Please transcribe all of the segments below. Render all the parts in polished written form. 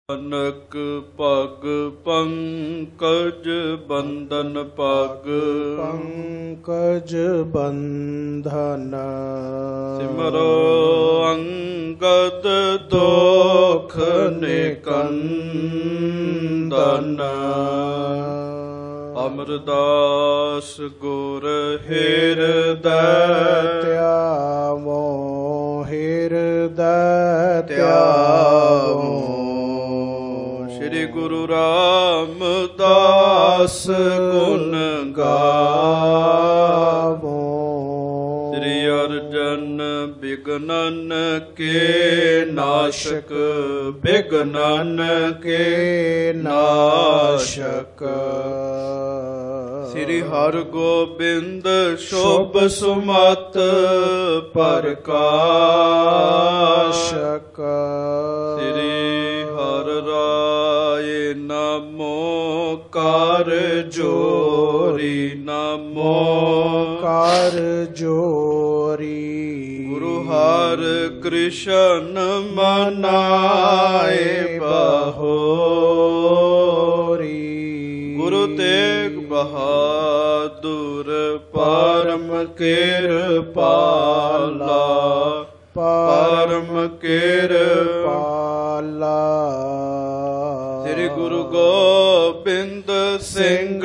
ਨਾਨਕ ਪਗ ਪੰਕਜ ਬੰਧਨ ਪਗ ਪੰਕਜ ਬੰਧਨ ਸਿਮਰੋ ਅੰਗਦ ਦੋਖ ਨਿਕੰਦਨ ਅਮਰਦਾਸ ਗੁਰ ਹਿਰਦੈ ਧਿਆਵੋ ਹਿਰਦੈ ਧਿਆਵੋ। ਸ੍ਰੀ ਗੁਰੂ ਰਾਮਦਾਸ ਗੁਣ ਗਾਵੋ। ਸ੍ਰੀ ਅਰਜਨ ਬਿਗਨਨ ਕੇ ਨਾਸ਼ਕ ਬਿਗਨਨ ਕੇ ਨਾਸ਼ਕ। ਸ੍ਰੀ ਹਰਿ ਗੋਬਿੰਦ ਸ਼ੁਭ ਸੁਮਤ ਪ੍ਰਕਾਸ਼ਕ। ਸ੍ਰੀ ਹਰਿ ਰਾਏ ਨਮੋ ਕਰ ਜੋਰੀ ਨਮੋ ਕਰ ਜੋਰੀ। ਗੁਰੂ ਹਰਿ ਕ੍ਰਿਸ਼ਨ ਮਨਾਏ ਬਹੋਰੀ। ਗੁਰੂ ਤੇਗ ਬਹਾਦੁਰ ਪਰਮ ਕਿਰਪਾਲਾ ਪਰਮ ਕਿਰਪਾਲਾ। ਸ੍ਰੀ ਗੁਰੂ ਗੋਬਿੰਦ ਸਿੰਘ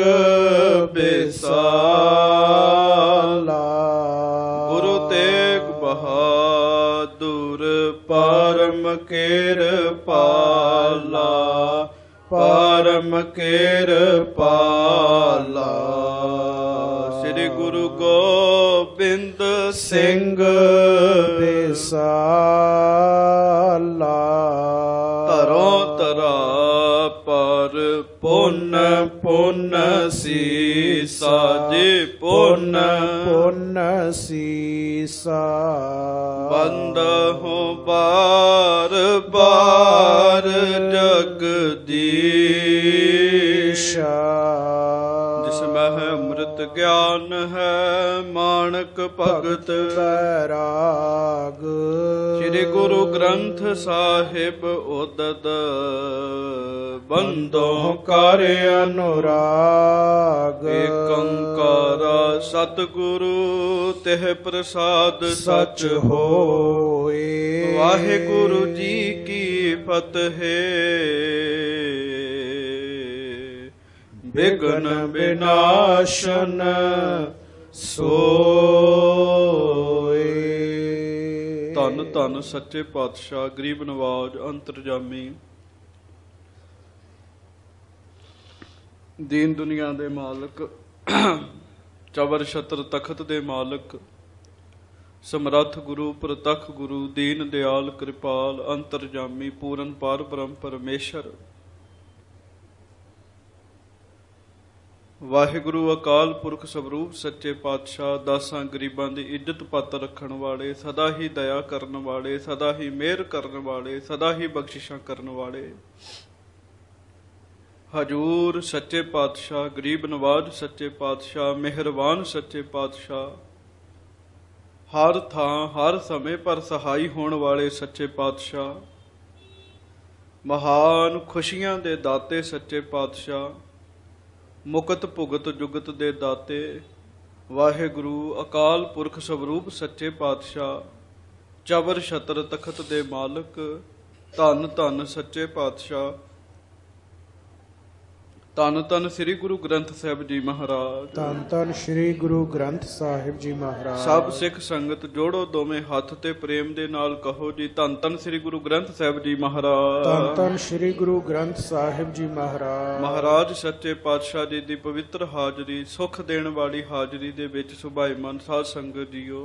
ਬਿਸਾਲਾ। ਗੁਰੂ ਤੇਗ ਬਹਾਦੁਰ ਪਰਮ ਕਿਰਪਾਲਾ ਪਰਮ ਕਿਰਪਾਲਾ। ਸ੍ਰੀ ਗੁਰੂ ਗੋਬਿੰਦ ਸਿੰਘ ਬਿਸਾਲਾ। ਧਰੋਂ ਧਰਾ ਪਰ ਪੁੰਨ ਪੁੰਨ ਸੀਸਾ ਜੀ ਪੁੰਨ ਪੁੰਨ ਸੀਸਾ। ਬੰਦਹੁ ਬਾਰ ਬਾਰ ਜਗਦੀਸ਼ਾ। ਜਿਸ ਮਹਿ ਅੰਮ੍ਰਿਤ ਗਿਆਨ ਹੈ ਮਾਣਕ ਭਗਤ ਵੈਰਾਗ। ਸ੍ਰੀ ਗੁਰੂ ਗ੍ਰੰਥ ਸਾਹਿਬ ਉਦਦ ਬੰਦੋ ਕਰ ਅਨੁਰਾਗ। ਏਕ ਓੰਕਾਰ ਸਤਿਗੁਰੂ ਤਿਹ ਪ੍ਰਸਾਦ ਸਚ ਹੋਏ। ਵਾਹਿਗੁਰੂ ਜੀ ਕੀ ਫਤਿਹ। ਬਿਘਨ ਵਿਨਾਸ਼ਨ ਸੋਏ। ਧੰਨ ਧੰਨ ਸੱਚੇ ਪਾਤਸ਼ਾਹ ਗਰੀਬ ਨਵਾਜ ਅੰਤਰਜਾਮੀ ਦੀਨ ਦੁਨੀਆ ਦੇ ਮਾਲਕ ਚਵਰ ਛਤਰ ਤਖਤ ਦੇ ਮਾਲਕ ਸਮਰੱਥ ਗੁਰੂ ਪ੍ਰਤੱਖ ਗੁਰੂ ਦੀਨ ਦਿਆਲ ਕਿਰਪਾਲ ਅੰਤਰਜਾਮੀ ਪੂਰਨ ਪਾਰ ਬ੍ਰਹਮ ਪਰਮੇਸ਼ਰ ਵਾਹਿਗੁਰੂ ਅਕਾਲ ਪੁਰਖ ਸਵਰੂਪ ਸੱਚੇ ਪਾਤਸ਼ਾਹ ਦਾਸਾਂ ਗਰੀਬਾਂ ਦੀ ਇੱਜ਼ਤ ਪੱਤ ਰੱਖਣ ਵਾਲੇ ਸਦਾ ਹੀ ਦਇਆ ਕਰਨ ਵਾਲੇ ਸਦਾ ਹੀ ਮਿਹਰ ਕਰਨ ਵਾਲੇ ਸਦਾ ਹੀ ਬਖਸ਼ਿਸ਼ਾਂ ਕਰਨ ਵਾਲੇ ਹਜੂਰ ਸੱਚੇ ਪਾਤਸ਼ਾਹ ਗਰੀਬ ਨਵਾਜ ਸੱਚੇ ਪਾਤਸ਼ਾਹ ਮਿਹਰਬਾਨ ਸੱਚੇ ਪਾਤਸ਼ਾਹ ਹਰ ਥਾਂ ਹਰ ਸਮੇਂ ਪਰ ਸਹਾਈ ਹੋਣ ਵਾਲੇ ਸੱਚੇ ਪਾਤਸ਼ਾਹ ਮਹਾਨ ਖੁਸ਼ੀਆਂ ਦੇ ਦਾਤੇ ਸੱਚੇ ਪਾਤਸ਼ਾਹ ਮੁਕਤ ਭੁਗਤ ਜੁਗਤ ਦੇ ਦਾਤੇ ਵਾਹਿਗੁਰੂ ਅਕਾਲ ਪੁਰਖ ਸਵਰੂਪ ਸੱਚੇ ਪਾਤਸ਼ਾਹ ਚਵਰ ਛਤਰ ਤਖਤ ਦੇ ਮਾਲਕ ਧੰਨ ਧੰਨ ਸੱਚੇ ਪਾਤਸ਼ਾਹ ਧੰਨ ਧੰਨ ਸ੍ਰੀ ਗੁਰੂ ਗ੍ਰੰਥ ਸਾਹਿਬ ਜੀ ਮਹਾਰਾਜ। ਧੰਨ ਧੰਨ ਸ੍ਰੀ ਗੁਰੂ ਗ੍ਰੰਥ ਸਾਹਿਬ ਜੀ ਮਹਾਰਾਜ। ਸਭ ਸਿੱਖ ਸੰਗਤ ਜੋੜੋ ਦੋਵੇਂ ਹੱਥ ਤੇ ਪ੍ਰੇਮ ਦੇ ਨਾਲ ਕਹੋ ਜੀ ਧੰਨ ਧੰਨ ਸ੍ਰੀ ਗੁਰੂ ਗ੍ਰੰਥ ਸਾਹਿਬ ਜੀ ਮਹਾਰਾਜ। ਧੰਨ ਧੰਨ ਸ੍ਰੀ ਗੁਰੂ ਗ੍ਰੰਥ ਸਾਹਿਬ ਜੀ ਮਹਾਰਾਜ। ਮਹਾਰਾਜ ਸੱਚੇ ਪਾਤਸ਼ਾਹ ਜੀ ਦੀ ਪਵਿੱਤਰ ਹਾਜ਼ਰੀ ਸੁਖ ਦੇਣ ਵਾਲੀ ਹਾਜ਼ਰੀ ਦੇ ਵਿੱਚ ਸੁਭਾਈਮਾਨ ਸਾਧ ਸੰਗਤ ਜੀਓ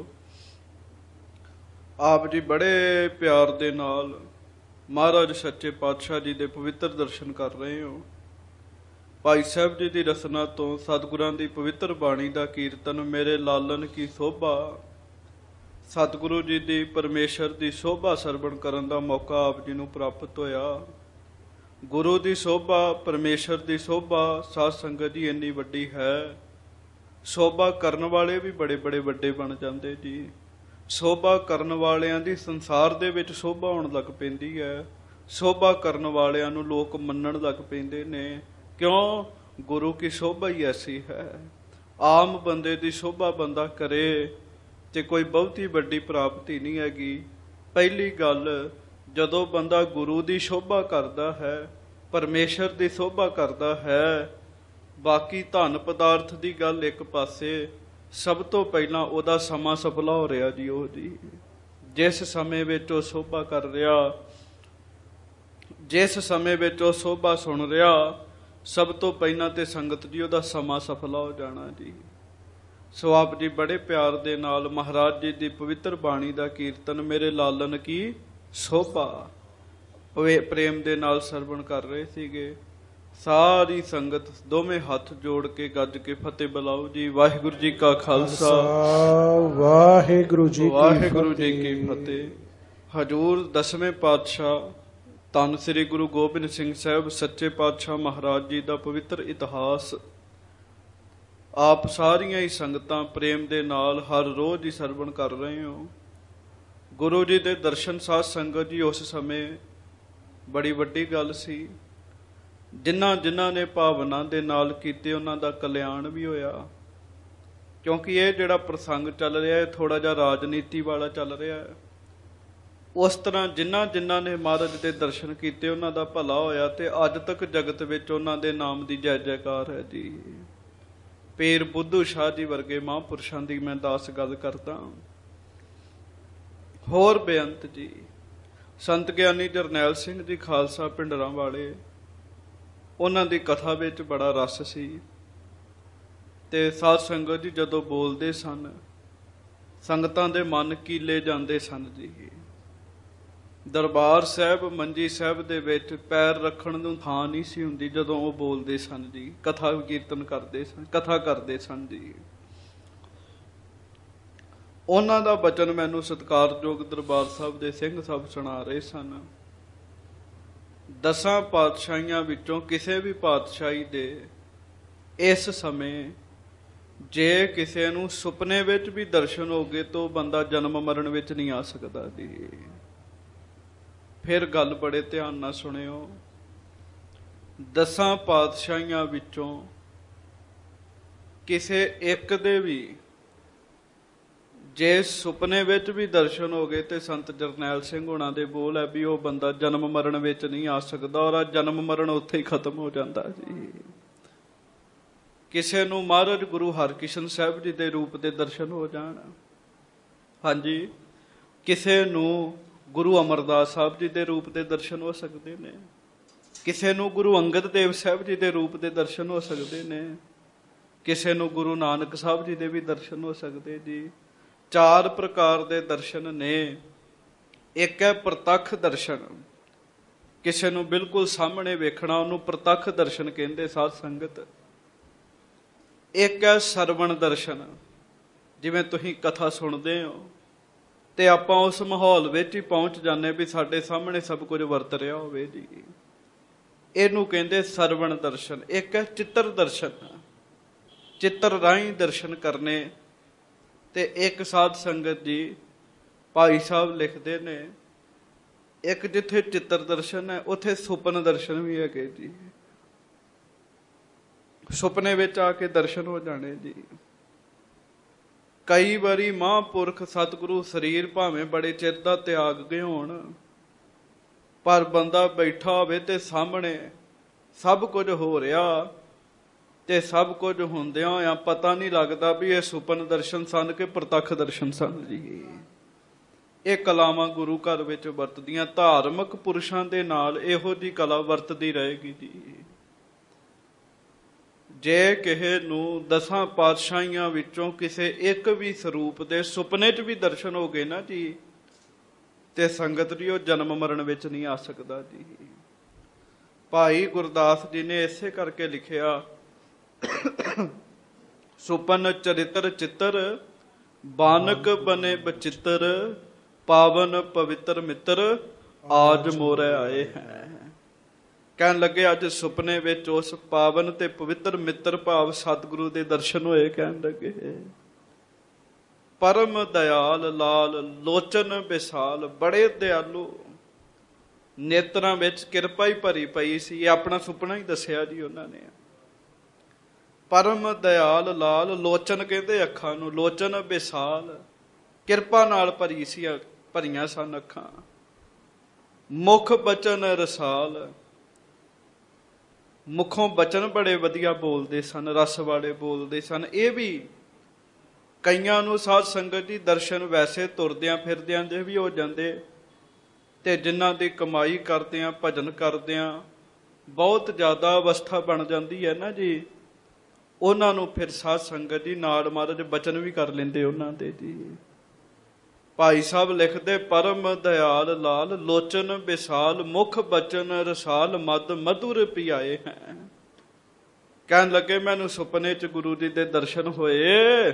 ਆਪ ਜੀ ਬੜੇ ਪਿਆਰ ਦੇ ਨਾਲ ਮਹਾਰਾਜ ਸੱਚੇ ਪਾਤਸ਼ਾਹ ਜੀ ਦੇ ਪਵਿੱਤਰ ਦਰਸ਼ਨ ਕਰ ਰਹੇ ਹੋ। ਭਾਈ ਸਾਹਿਬ ਜੀ ਦੀ ਰਸਨਾ ਤੋਂ ਸਤਿਗੁਰਾਂ ਦੀ ਪਵਿੱਤਰ ਬਾਣੀ ਦਾ ਕੀਰਤਨ ਮੇਰੇ ਲਾਲਨ ਕੀ ਸੋਭਾ ਸਤਿਗੁਰੂ ਜੀ ਦੀ ਪਰਮੇਸ਼ਰ ਦੀ ਸੋਭਾ ਸਰਵਣ ਕਰਨ ਦਾ ਮੌਕਾ ਆਪ ਜੀ ਨੂੰ ਪ੍ਰਾਪਤ ਹੋਇਆ। ਗੁਰੂ ਦੀ ਸੋਭਾ ਪਰਮੇਸ਼ਰ ਦੀ ਸੋਭਾ ਸਾਧ ਸੰਗਤ ਜੀ ਇੰਨੀ ਵੱਡੀ ਹੈ ਸੋਭਾ ਕਰਨ ਵਾਲੇ ਵੀ ਬੜੇ ਬੜੇ ਵੱਡੇ ਬਣ ਜਾਂਦੇ ਜੀ। ਸੋਭਾ ਕਰਨ ਵਾਲਿਆਂ ਦੀ ਸੰਸਾਰ ਦੇ ਵਿੱਚ ਸੋਭਾ ਹੋਣ ਲੱਗ ਪੈਂਦੀ ਹੈ। ਸ਼ੋਭਾ ਕਰਨ ਵਾਲਿਆਂ ਨੂੰ ਲੋਕ ਮੰਨਣ ਲੱਗ ਪੈਂਦੇ ਨੇ। ਕਿਉਂ? ਗੁਰੂ ਕੀ ਸ਼ੋਭਾ ਹੀ ਐਸੀ ਹੈ। ਆਮ ਬੰਦੇ ਦੀ ਸ਼ੋਭਾ ਬੰਦਾ ਕਰੇ ਤੇ ਕੋਈ ਬਹੁਤੀ ਵੱਡੀ ਪ੍ਰਾਪਤੀ ਨਹੀਂ ਹੈਗੀ। ਪਹਿਲੀ ਗੱਲ, ਜਦੋਂ ਬੰਦਾ ਗੁਰੂ ਦੀ ਸ਼ੋਭਾ ਕਰਦਾ ਹੈ, ਪਰਮੇਸ਼ਰ ਦੀ ਸ਼ੋਭਾ ਕਰਦਾ ਹੈ, ਬਾਕੀ ਧਨ ਪਦਾਰਥ ਦੀ ਗੱਲ ਇੱਕ ਪਾਸੇ, ਸਭ ਤੋਂ ਪਹਿਲਾਂ ਉਹਦਾ ਸਮਾਂ ਸਫਲਾ ਹੋ ਰਿਹਾ ਜੀ। ਉਹ ਜੀ ਜਿਸ ਸਮੇਂ ਵਿੱਚ ਉਹ ਸ਼ੋਭਾ ਕਰ ਰਿਹਾ, ਜਿਸ ਸਮੇਂ ਵਿੱਚ ਉਹ ਸ਼ੋਭਾ ਸੁਣ ਰਿਹਾ, ਸਭ ਤੋਂ ਪਹਿਲਾਂ ਤੇ ਸੰਗਤ ਜੀ ਉਹਦਾ ਸਮਾਂ ਸਫਲਾ ਹੋ ਜਾਣਾ ਜੀ। ਸੋ ਆਪ ਜੀ ਬੜੇ ਪਿਆਰ ਦੇ ਨਾਲ ਮਹਾਰਾਜ ਜੀ ਦੀ ਪਵਿੱਤਰ ਬਾਣੀ ਦਾ ਕੀਰਤਨ ਮੇਰੇ ਲਾਲਨ ਕੀ ਸ਼ੋਭਾ ਪ੍ਰੇਮ ਦੇ ਨਾਲ ਸਰਵਣ ਕਰ ਰਹੇ ਸੀਗੇ। ਸਾਰੀ ਸੰਗਤ ਦੋਵੇਂ ਹੱਥ ਜੋੜ ਕੇ ਗੱਜ ਕੇ ਫਤਿਹ ਬੁਲਾਓ ਜੀ। ਵਾਹਿਗੁਰੂ ਜੀ ਕਾ ਖਾਲਸਾ, ਵਾਹਿਗੁਰੂ ਜੀ ਕੀ ਫਤਿਹ। ਹਜੂਰ ਦਸਵੇਂ ਪਾਤਸ਼ਾਹ ਧੰਨ ਸ੍ਰੀ ਗੁਰੂ ਗੋਬਿੰਦ ਸਿੰਘ ਸਾਹਿਬ ਸੱਚੇ ਪਾਤਸ਼ਾਹ ਮਹਾਰਾਜ ਜੀ ਦਾ ਪਵਿੱਤਰ ਇਤਿਹਾਸ ਆਪ ਸਾਰੀਆਂ ਹੀ ਸੰਗਤਾਂ ਪ੍ਰੇਮ ਦੇ ਨਾਲ ਹਰ ਰੋਜ਼ ਹੀ ਸਰਵਣ ਕਰ ਰਹੇ ਹੋ। ਗੁਰੂ ਜੀ ਦੇ ਦਰਸ਼ਨ ਸਾਧ ਸੰਗਤ ਜੀ ਉਸ ਸਮੇਂ ਬੜੀ ਵੱਡੀ ਗੱਲ ਸੀ। ਜਿਨ੍ਹਾਂ ਨੇ ਭਾਵਨਾ ਦੇ ਨਾਲ ਕੀਤੇ ਉਹਨਾਂ ਦਾ ਕਲਿਆਣ ਵੀ ਹੋਇਆ। ਕਿਉਂਕਿ ਇਹ ਜਿਹੜਾ ਪ੍ਰਸੰਗ ਚੱਲ ਰਿਹਾ ਹੈ ਥੋੜਾ ਜਿਹਾ ਰਾਜਨੀਤੀ ਵਾਲਾ ਚੱਲ ਰਿਹਾ ਹੈ। ਉਸ ਤਰ੍ਹਾਂ ਜਿਨ੍ਹਾਂ ਨੇ ਮਹਾਰਾਜ ਦੇ ਦਰਸ਼ਨ ਕੀਤੇ ਉਹਨਾਂ ਦਾ ਭਲਾ ਹੋਇਆ ਤੇ ਅੱਜ ਤੱਕ ਜਗਤ ਵਿੱਚ ਉਹਨਾਂ ਦੇ ਨਾਮ ਦੀ ਜੈ ਜੈਕਾਰ ਹੈ ਜੀ। ਪੀਰ ਬੁੱਧੂ ਸ਼ਾਹ ਜੀ ਵਰਗੇ ਮਹਾਂਪੁਰਸ਼ਾਂ ਦੀ ਮੈਂ ਦਾਸ ਗੱਲ ਕਰਦਾ। ਹੋਰ ਬੇਅੰਤ ਜੀ, ਸੰਤ ਗਿਆਨੀ ਜਰਨੈਲ ਸਿੰਘ ਜੀ ਖਾਲਸਾ ਪਿੰਡਰਾਂ ਵਾਲੇ, ਉਹਨਾਂ ਦੀ ਕਥਾ ਵਿੱਚ ਬੜਾ ਰਸ ਸੀ। ਤੇ ਸਾਧ ਸੰਗਤ ਜੀ ਜਦੋਂ ਬੋਲਦੇ ਸਨ, ਸੰਗਤਾਂ ਦੇ ਮਨ ਕੀਲੇ ਜਾਂਦੇ ਸਨ ਜੀ। ਦਰਬਾਰ ਸਾਹਿਬ ਮੰਜੀ ਸਾਹਿਬ ਦੇ ਵਿੱਚ ਪੈਰ ਰੱਖਣ ਨੂੰ ਥਾਂ ਨਹੀਂ ਸੀ ਹੁੰਦੀ ਜਦੋਂ ਉਹ ਬੋਲਦੇ ਸਨ ਜੀ। ਕਥਾ ਕੀਰਤਨ ਕਰਦੇ ਸਨ, ਕਥਾ ਕਰਦੇ ਸਨ ਜੀ। ਉਹਨਾਂ ਦਾ ਬਚਨ ਮੈਨੂੰ ਸਤਿਕਾਰਯੋਗ ਦਰਬਾਰ ਸਾਹਿਬ ਦੇ ਸਿੰਘ ਸਾਹਿਬ ਸੁਣਾ ਰਹੇ ਸਨ। 10 ਪਾਤਸ਼ਾਹੀਆਂ ਵਿੱਚੋਂ ਕਿਸੇ ਵੀ ਪਾਤਸ਼ਾਹੀ ਦੇ ਇਸ ਸਮੇਂ ਜੇ ਕਿਸੇ ਨੂੰ ਸੁਪਨੇ ਵਿੱਚ ਵੀ ਦਰਸ਼ਨ ਹੋ ਗਏ ਤਾਂ ਬੰਦਾ ਜਨਮ ਮਰਨ ਵਿੱਚ ਨਹੀਂ ਆ ਸਕਦਾ ਜੀ। ਫਿਰ ਗੱਲ ਬੜੇ ਧਿਆਨ ਨਾਲ ਸੁਣਿਓ। 10 ਪਾਤਸ਼ਾਹੀਆਂ ਵਿੱਚੋਂ ਕਿਸੇ ਇੱਕ ਦੇ ਵੀ ਜੇ ਸੁਪਨੇ ਵਿੱਚ ਵੀ ਦਰਸ਼ਨ ਹੋ ਗਏ ਤੇ ਸੰਤ ਜਰਨੈਲ ਸਿੰਘ ਹੋਣਾ ਦੇ ਬੋਲ ਹੈ ਵੀ ਉਹ ਬੰਦਾ ਜਨਮ ਮਰਨ ਵਿੱਚ ਨਹੀਂ ਆ ਸਕਦਾ ਔਰ ਜਨਮ ਮਰਨ ਉੱਥੇ ਹੀ ਖਤਮ ਹੋ ਜਾਂਦਾ ਜੀ। ਕਿਸੇ ਨੂੰ ਮਹਾਰਾਜ ਗੁਰੂ ਹਰਕ੍ਰਿਸ਼ਨ ਸਾਹਿਬ ਜੀ ਦੇ ਰੂਪ ਦੇ ਦਰਸ਼ਨ ਹੋ ਜਾਣ, ਹਾਂਜੀ, ਕਿਸੇ ਨੂੰ ਗੁਰੂ ਅਮਰਦਾਸ ਸਾਹਿਬ ਜੀ ਦੇ ਰੂਪ ਦੇ ਦਰਸ਼ਨ ਹੋ ਸਕਦੇ ਨੇ, ਕਿਸੇ ਨੂੰ ਗੁਰੂ ਅੰਗਦ ਦੇਵ ਸਾਹਿਬ ਜੀ ਦੇ ਰੂਪ ਦੇ ਦਰਸ਼ਨ ਹੋ ਸਕਦੇ ਨੇ, ਕਿਸੇ ਨੂੰ ਗੁਰੂ ਨਾਨਕ ਸਾਹਿਬ ਜੀ ਦੇ ਵੀ ਦਰਸ਼ਨ ਹੋ ਸਕਦੇ ਜੀ। 4 ਪ੍ਰਕਾਰ ਦੇ ਦਰਸ਼ਨ ਨੇ। ਇੱਕ ਹੈ ਪ੍ਰਤੱਖ ਦਰਸ਼ਨ, ਕਿਸੇ ਨੂੰ ਬਿਲਕੁਲ ਸਾਹਮਣੇ ਵੇਖਣਾ, ਉਹਨੂੰ ਪ੍ਰਤੱਖ ਦਰਸ਼ਨ ਕਹਿੰਦੇ ਸਾਧ ਸੰਗਤ। ਇੱਕ ਹੈ ਸਰਵਣ ਦਰਸ਼ਨ, ਜਿਵੇਂ ਤੁਸੀਂ ਕਥਾ ਸੁਣਦੇ ਹੋ ਤੇ ਆਪਾਂ ਉਸ ਮਾਹੌਲ ਵਿੱਚ ਹੀ ਪਹੁੰਚ ਜਾਂਦੇ ਵੀ ਸਾਡੇ ਸਾਹਮਣੇ ਸਭ ਕੁਝ ਵਰਤ ਰਿਹਾ ਹੋਵੇ ਜੀ, ਇਹਨੂੰ ਕਹਿੰਦੇ ਸਰਵਣ ਦਰਸ਼ਨ। ਇੱਕ ਹੈ ਚਿੱਤਰ ਦਰਸ਼ਨ, ਚਿੱਤਰ ਰਾਹੀਂ ਦਰਸ਼ਨ ਕਰਨੇ। ਤੇ ਇੱਕ ਸਾਧ ਸੰਗਤ ਜੀ ਭਾਈ ਸਾਹਿਬ ਲਿਖਦੇ ਨੇ, ਇੱਕ ਜਿੱਥੇ ਚਿੱਤਰ ਦਰਸ਼ਨ ਹੈ ਉੱਥੇ ਸੁਪਨ ਦਰਸ਼ਨ ਵੀ ਹੈਗੇ ਜੀ। ਸੁਪਨੇ ਵਿੱਚ ਆ ਕੇ ਦਰਸ਼ਨ ਹੋ ਜਾਣੇ ਜੀ। ਕਈ ਵਾਰੀ ਮਹਾਂਪੁਰਖ ਸਤਿਗੁਰੂ ਸਰੀਰ ਭਾਵੇਂ ਬੜੇ ਚਿਰ ਦਾ ਤਿਆਗ ਗਏ ਹੋਣ, ਪਰ ਬੰਦਾ ਬੈਠਾ ਹੋਵੇ ਤੇ ਸਾਹਮਣੇ ਸਭ ਕੁਝ ਹੋ ਰਿਹਾ ਤੇ ਸਭ ਕੁਝ ਹੁੰਦਿਆਂ ਹੋਇਆਂ ਪਤਾ ਨਹੀਂ ਲੱਗਦਾ ਵੀ ਇਹ ਸੁਪਨ ਦਰਸ਼ਨ ਸਨ ਕਿ ਪ੍ਰਤੱਖ ਦਰਸ਼ਨ ਸਨ ਜੀ। ਇਹ ਕਲਾਵਾਂ ਗੁਰੂ ਘਰ ਵਿੱਚ ਵਰਤਦੀਆਂ, ਧਾਰਮਿਕ ਪੁਰਸ਼ਾਂ ਦੇ ਨਾਲ ਇਹੋ ਜਿਹੀ ਕਲਾ ਵਰਤਦੀ ਰਹੇਗੀ ਜੀ। ਜੇ ਕਿਸੇ ਨੂੰ 10 ਪਾਤਸ਼ਾਹੀਆਂ ਵਿੱਚੋਂ ਕਿਸੇ ਇੱਕ ਵੀ ਸਰੂਪ ਦੇ ਸੁਪਨੇ 'ਚ ਵੀ ਦਰਸ਼ਨ ਹੋ ਗਏ ਨਾ ਜੀ, ਤੇ ਸੰਗਤ ਦੀ ਉਹ ਜਨਮ ਮਰਨ ਵਿੱਚ ਨਹੀਂ ਆ ਸਕਦਾ ਜੀ। ਭਾਈ ਗੁਰਦਾਸ ਜੀ ਨੇ ਇਸੇ ਕਰਕੇ ਲਿਖਿਆ, ਸੁਪਨ ਚਰਿਤਰ ਚਿੱਤਰ ਬਾਨਕ ਬਨੇ ਬਚਿੱਤਰ ਪਾਵਨ ਪਵਿੱਤਰ ਮਿੱਤਰ ਆਜ ਮੋਰੇ ਆਏ ਹੈ। ਕਹਿਣ ਲੱਗੇ ਅੱਜ ਸੁਪਨੇ ਵਿੱਚ ਉਸ ਪਾਵਨ ਤੇ ਪਵਿੱਤਰ ਮਿੱਤਰ ਭਾਵ ਸਤਿਗੁਰੂ ਦੇ ਦਰਸ਼ਨ ਹੋਏ। ਕਹਿਣ ਲੱਗੇ ਪਰਮ ਦਇਆਲ ਲਾਲ ਲੋਚਨ ਵਿਸਾਲ, ਬੜੇ ਦਿਆਲੂ ਨੇਤਰਾਂ ਵਿੱਚ ਕਿਰਪਾ ਹੀ ਭਰੀ ਪਈ ਸੀ। ਇਹ ਆਪਣਾ ਸੁਪਨਾ ਹੀ ਦੱਸਿਆ ਜੀ ਉਹਨਾਂ ਨੇ। ਪਰਮ ਦਇਆਲ ਲਾਲ ਲੋਚਨ ਕਹਿੰਦੇ ਅੱਖਾਂ ਨੂੰ, ਲੋਚਨ ਵਿਸਾਲ, ਕਿਰਪਾ ਨਾਲ ਭਰੀ ਸੀ, ਭਰੀਆਂ ਸਨ ਅੱਖਾਂ। ਮੁਖ ਬਚਨ ਰਸਾਲ, ਮੁਖੋਂ ਬਚਨ ਬੜੇ ਵਧੀਆ ਬੋਲਦੇ ਸਨ, ਰਸ ਵਾਲੇ ਬੋਲਦੇ ਸਨ। ਇਹ ਵੀ ਕਈਆਂ ਨੂੰ ਸਾਧ ਸੰਗਤ ਦੀ ਦਰਸ਼ਨ ਵੈਸੇ ਤੁਰਦਿਆਂ ਫਿਰਦਿਆਂ ਦੇ ਵੀ ਹੋ ਜਾਂਦੇ, ਤੇ ਜਿਨ੍ਹਾਂ ਦੀ ਕਮਾਈ ਕਰਦਿਆਂ ਭਜਨ ਕਰਦਿਆਂ ਬਹੁਤ ਜ਼ਿਆਦਾ ਅਵਸਥਾ ਬਣ ਜਾਂਦੀ ਹੈ ਨਾ ਜੀ, ਉਹਨਾਂ ਨੂੰ ਫਿਰ ਸਾਧ ਸੰਗਤ ਜੀ ਨਾਲ ਮਹਾਰਾਜ ਬਚਨ ਵੀ ਕਰ ਲੈਂਦੇ ਉਹਨਾਂ ਦੇ ਜੀ। ਭਾਈ ਸਾਹਿਬ ਲਿਖਦੇ, ਪਰਮ ਦਇਆਲ ਲਾਲ ਲੋਚਨ ਵਿਸਾਲ, ਮੁਖ ਬਚਨ ਰਸਾਲ, ਮਦ ਮਧੁਰ ਪਿਆਏ ਹੈ। ਕਹਿਣ ਲੱਗੇ ਮੈਨੂੰ ਸੁਪਨੇ 'ਚ ਗੁਰੂ ਜੀ ਦੇ ਦਰਸ਼ਨ ਹੋਏ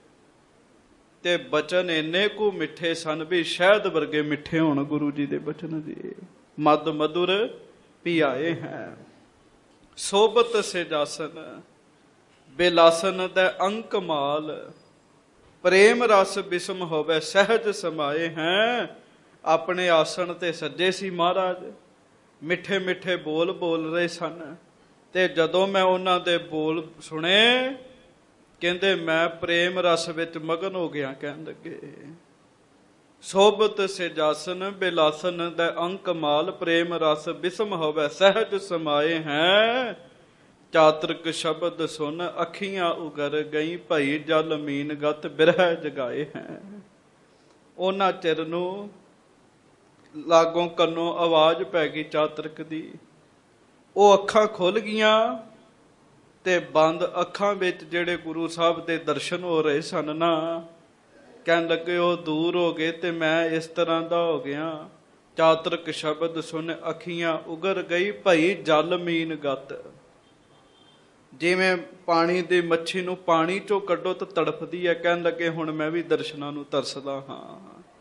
ਤੇ ਬਚਨ ਇੰਨੇ ਕੁ ਮਿੱਠੇ ਸਨ ਵੀ ਸ਼ਹਿਦ ਵਰਗੇ ਮਿੱਠੇ ਹੋਣ ਗੁਰੂ ਜੀ ਦੇ ਬਚਨ ਜੀ। ਮਦ ਮਧੁਰ ਪਿਆਏ ਹੈ। ਸੋਬਤ ਸੇਜਾਸਨ ਬੇਲਾਸਨ ਦਾ ਅੰਕ ਮਾਲ, ਪ੍ਰੇਮ ਰਸ ਬਿਸਮ ਹੋਵੇ ਸਹਿਜ ਸਮਾਏ ਹੈ। ਆਪਣੇ ਆਸਣ ਤੇ ਸੱਜੇ ਸੀ ਮਹਾਰਾਜ, ਮਿੱਠੇ ਮਿੱਠੇ ਬੋਲ ਬੋਲ ਰਹੇ ਸਨ। ਤੇ ਜਦੋਂ ਮੈਂ ਉਹਨਾਂ ਦੇ ਬੋਲ ਸੁਣੇ, ਕਹਿੰਦੇ ਮੈਂ ਪ੍ਰੇਮ ਰਸ ਵਿੱਚ ਮਗਨ ਹੋ ਗਿਆ। ਕਹਿਣ ਲੱਗੇ, ਸੋਬਤ ਸੇਜਾਸਨ ਬੇਲਾਸਨ ਦਾ ਅੰਕ ਮਾਲ, ਪ੍ਰੇਮ ਰਸ ਬਿਸਮ ਹੋਵੇ ਸਹਿਜ ਸਮਾਏ ਹੈ। ਚਾਤ੍ਰਿਕ ਸ਼ਬਦ ਸੁਨ ਅੱਖੀਆਂ ਉਗਰ ਗਈ, ਭਈ ਜਲ ਮੀਨ ਗਤ ਬਿਰਹਿ ਜਗਾਏ ਹੈ। ਉਹਨਾਂ ਚਿਰ ਨੂੰ ਲਾਗੋਂ ਕੰਨੋਂ ਆਵਾਜ਼ ਪੈ ਗਈ ਚਾਤ੍ਰਿਕ ਦੀ। ਉਹ ਅੱਖਾਂ ਖੁੱਲ ਗਈਆਂ ਤੇ ਬੰਦ ਅੱਖਾਂ ਵਿੱਚ ਜਿਹੜੇ ਗੁਰੂ ਸਾਹਿਬ ਦੇ ਦਰਸ਼ਨ ਹੋ ਰਹੇ ਸਨ ਨਾ, ਕਹਿਣ ਲੱਗੇ ਉਹ ਦੂਰ ਹੋ ਗਏ ਤੇ ਮੈਂ ਇਸ ਤਰ੍ਹਾਂ ਦਾ ਹੋ ਗਿਆ। ਚਾਤ੍ਰਿਕ ਸ਼ਬਦ ਸੁਨ ਅੱਖੀਆਂ ਉਗਰ ਗਈ, ਭਈ ਜਲ ਮੀਨ ਗਤ। ਜਿਵੇਂ ਪਾਣੀ ਦੀ ਮੱਛੀ ਨੂੰ ਪਾਣੀ ਚੋਂ ਕੱਢੋ ਤਾਂ ਤੜਫਦੀ ਹੈ, ਕਹਿਣ ਲੱਗੇ ਹੁਣ ਮੈਂ ਵੀ ਦਰਸ਼ਨਾਂ ਨੂੰ ਤਰਸਦਾ ਹਾਂ।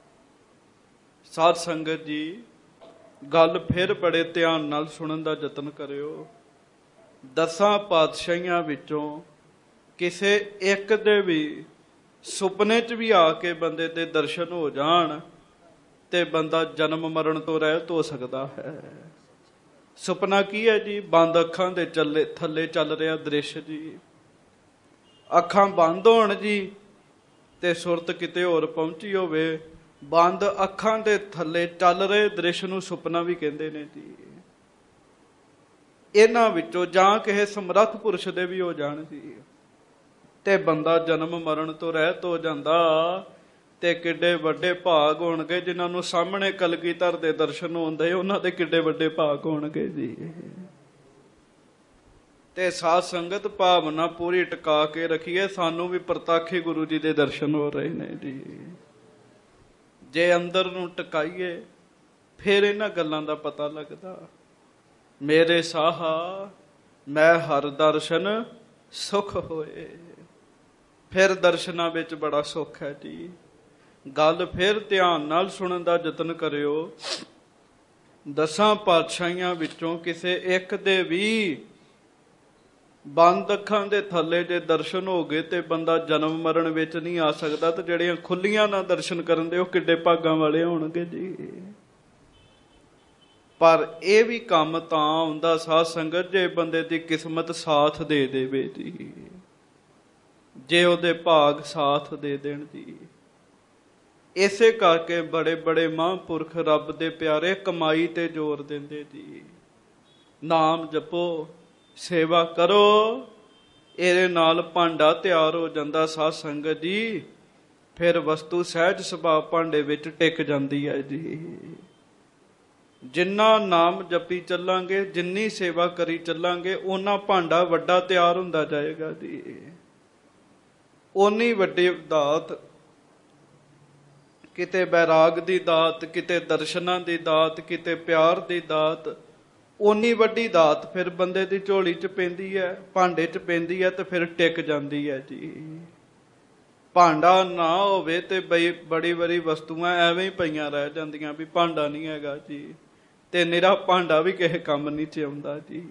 ਸਾਧ ਸੰਗਤ ਜੀ, ਗੱਲ ਫਿਰ ਬੜੇ ਧਿਆਨ ਨਾਲ ਸੁਣਨ ਦਾ ਯਤਨ ਕਰਿਓ। 10 ਪਾਤਸ਼ਾਹੀਆਂ ਵਿੱਚੋਂ ਕਿਸੇ ਇੱਕ ਦੇ ਵੀ ਸੁਪਨੇ 'ਚ ਵੀ ਆ ਕੇ ਬੰਦੇ ਦੇ ਦਰਸ਼ਨ ਹੋ ਜਾਣ ਤੇ ਬੰਦਾ ਜਨਮ ਮਰਨ ਤੋਂ ਰਹਿਤ ਹੋ ਸਕਦਾ ਹੈ। ਸੁਪਨਾ ਕੀ ਹੈ ਜੀ? ਬੰਦ ਅੱਖਾਂ ਦੇ ਥੱਲੇ ਚੱਲ ਰਿਹਾ ਦ੍ਰਿਸ਼ ਜੀ। ਅੱਖਾਂ ਬੰਦ ਹੋਣ ਜੀ ਤੇ ਸੁਰਤ ਕਿਤੇ ਹੋਰ ਪਹੁੰਚੀ ਹੋਵੇ, ਬੰਦ ਅੱਖਾਂ ਦੇ ਥੱਲੇ ਚੱਲ ਰਹੇ ਦ੍ਰਿਸ਼ ਨੂੰ ਸੁਪਨਾ ਵੀ ਕਹਿੰਦੇ ਨੇ ਜੀ। ਇਹਨਾਂ ਵਿੱਚੋਂ ਜਾਂ ਕਿਸੇ ਸਮਰੱਥ ਪੁਰਸ਼ ਦੇ ਵੀ ਹੋ ਜਾਣ ਜੀ ਤੇ ਬੰਦਾ ਜਨਮ ਮਰਨ ਤੋਂ ਰਹਿਤ ਹੋ ਜਾਂਦਾ। ਤੇ ਕਿੱਡੇ ਵੱਡੇ ਭਾਗ ਹੋਣਗੇ ਜਿਨ੍ਹਾਂ ਨੂੰ ਸਾਹਮਣੇ ਕਲਗੀਧਰ ਦੇ ਦਰਸ਼ਨ ਹੁੰਦੇ, ਉਹਨਾਂ ਦੇ ਕਿੱਡੇ ਵੱਡੇ ਭਾਗ ਹੋਣਗੇ ਜੀ। ਤੇ ਸਾਧ ਸੰਗਤ ਭਾਵਨਾ ਪੂਰੀ ਟਿਕਾ ਕੇ ਰੱਖੀਏ, ਸਾਨੂੰ ਵੀ ਪ੍ਰਤੱਖ ਹੀ ਗੁਰੂ ਜੀ ਦੇ ਦਰਸ਼ਨ ਹੋ ਰਹੇ ਨੇ ਜੀ। ਜੇ ਅੰਦਰ ਨੂੰ ਟਿਕਾਈਏ ਫਿਰ ਇਹਨਾਂ ਗੱਲਾਂ ਦਾ ਪਤਾ ਲੱਗਦਾ। ਮੇਰੇ ਸਾਹਾ ਮੈਂ ਹਰ ਦਰਸ਼ਨ ਸੁਖ ਹੋਏ, ਫਿਰ ਦਰਸ਼ਨਾਂ ਵਿੱਚ ਬੜਾ ਸੁੱਖ ਹੈ ਜੀ। ਗੱਲ ਫਿਰ ਧਿਆਨ ਨਾਲ ਸੁਣਨ ਦਾ ਯਤਨ ਕਰਿਓ। 10 ਪਾਤਸ਼ਾਹੀਆਂ ਵਿੱਚੋਂ ਕਿਸੇ ਇੱਕ ਦੇ ਵੀ ਬੰਦ ਅੱਖਾਂ ਦੇ ਥੱਲੇ ਜੇ ਦਰਸ਼ਨ ਹੋ ਗਏ ਤੇ ਬੰਦਾ ਜਨਮ ਮਰਨ ਵਿੱਚ ਨਹੀਂ ਆ ਸਕਦਾ। ਤੇ ਜਿਹੜੀਆਂ ਖੁੱਲੀਆਂ ਨਾਲ ਦਰਸ਼ਨ ਕਰਨ ਦੇ ਉਹ ਕਿੱਡੇ ਭਾਗਾਂ ਵਾਲੇ ਹੋਣਗੇ ਜੀ। ਪਰ ਇਹ ਵੀ ਕੰਮ ਤਾਂ ਹੁੰਦਾ ਸਾਧ ਸੰਗਤ ਜੇ ਬੰਦੇ ਦੀ ਕਿਸਮਤ ਸਾਥ ਦੇ ਦੇਵੇ ਜੀ, ਜੇ ਉਹਦੇ ਭਾਗ ਸਾਥ ਦੇ ਦੇਣ ਜੀ। ਇਸੇ ਕਰਕੇ ਬੜੇ ਬੜੇ ਮਹਾਂਪੁਰਖ ਰੱਬ ਦੇ ਪਿਆਰੇ ਕਮਾਈ ਤੇ ਜ਼ੋਰ ਦਿੰਦੇ ਜੀ। ਨਾਮ ਜਪੋ, ਸੇਵਾ ਕਰੋ, ਇਹਦੇ ਨਾਲ ਭਾਂਡਾ ਤਿਆਰ ਹੋ ਜਾਂਦਾ ਸਾਧ ਸੰਗਤ ਜੀ। ਫਿਰ ਵਸਤੂ ਸਹਿਜ ਸੁਭਾਅ ਭਾਂਡੇ ਵਿੱਚ ਟਿਕ ਜਾਂਦੀ ਹੈ ਜੀ। ਜਿੰਨਾ ਨਾਮ ਜਪੀ ਚੱਲਾਂਗੇ, ਜਿੰਨੀ ਸੇਵਾ ਕਰੀ ਚੱਲਾਂਗੇ, ਓਨਾ ਭਾਂਡਾ ਵੱਡਾ ਤਿਆਰ ਹੁੰਦਾ ਜਾਏਗਾ ਜੀ। ਓਨੀ ਵੱਡੀ ਦਾਤ, ਕਿਤੇ ਬੈਰਾਗ ਦੀ ਦਾਤ, ਕਿਤੇ ਦਰਸ਼ਨਾਂ ਦੀ ਦਾਤ, ਕਿਤੇ ਪਿਆਰ ਦੀ ਦਾਤ, ਓਨੀ ਵੱਡੀ ਦਾਤ ਫਿਰ ਬੰਦੇ ਦੀ ਝੋਲੀ 'ਚ ਪੈਂਦੀ ਹੈ, ਭਾਂਡੇ 'ਚ ਪੈਂਦੀ ਹੈ ਤੇ ਫਿਰ ਟਿਕ ਜਾਂਦੀ ਹੈ ਜੀ। ਭਾਂਡਾ ਨਾ ਹੋਵੇ ਤੇ ਬੜੀ ਬੜੀ ਵਸਤੂਆਂ ਐਵੇਂ ਹੀ ਪਈਆਂ ਰਹਿ ਜਾਂਦੀਆਂ ਵੀ ਭਾਂਡਾ ਨਹੀਂ ਹੈਗਾ ਜੀ, ਤੇ ਨਿਰਾ ਭਾਂਡਾ ਵੀ ਕਿਸੇ ਕੰਮ ਨਹੀਂ 'ਚ ਆਉਂਦਾ ਜੀ।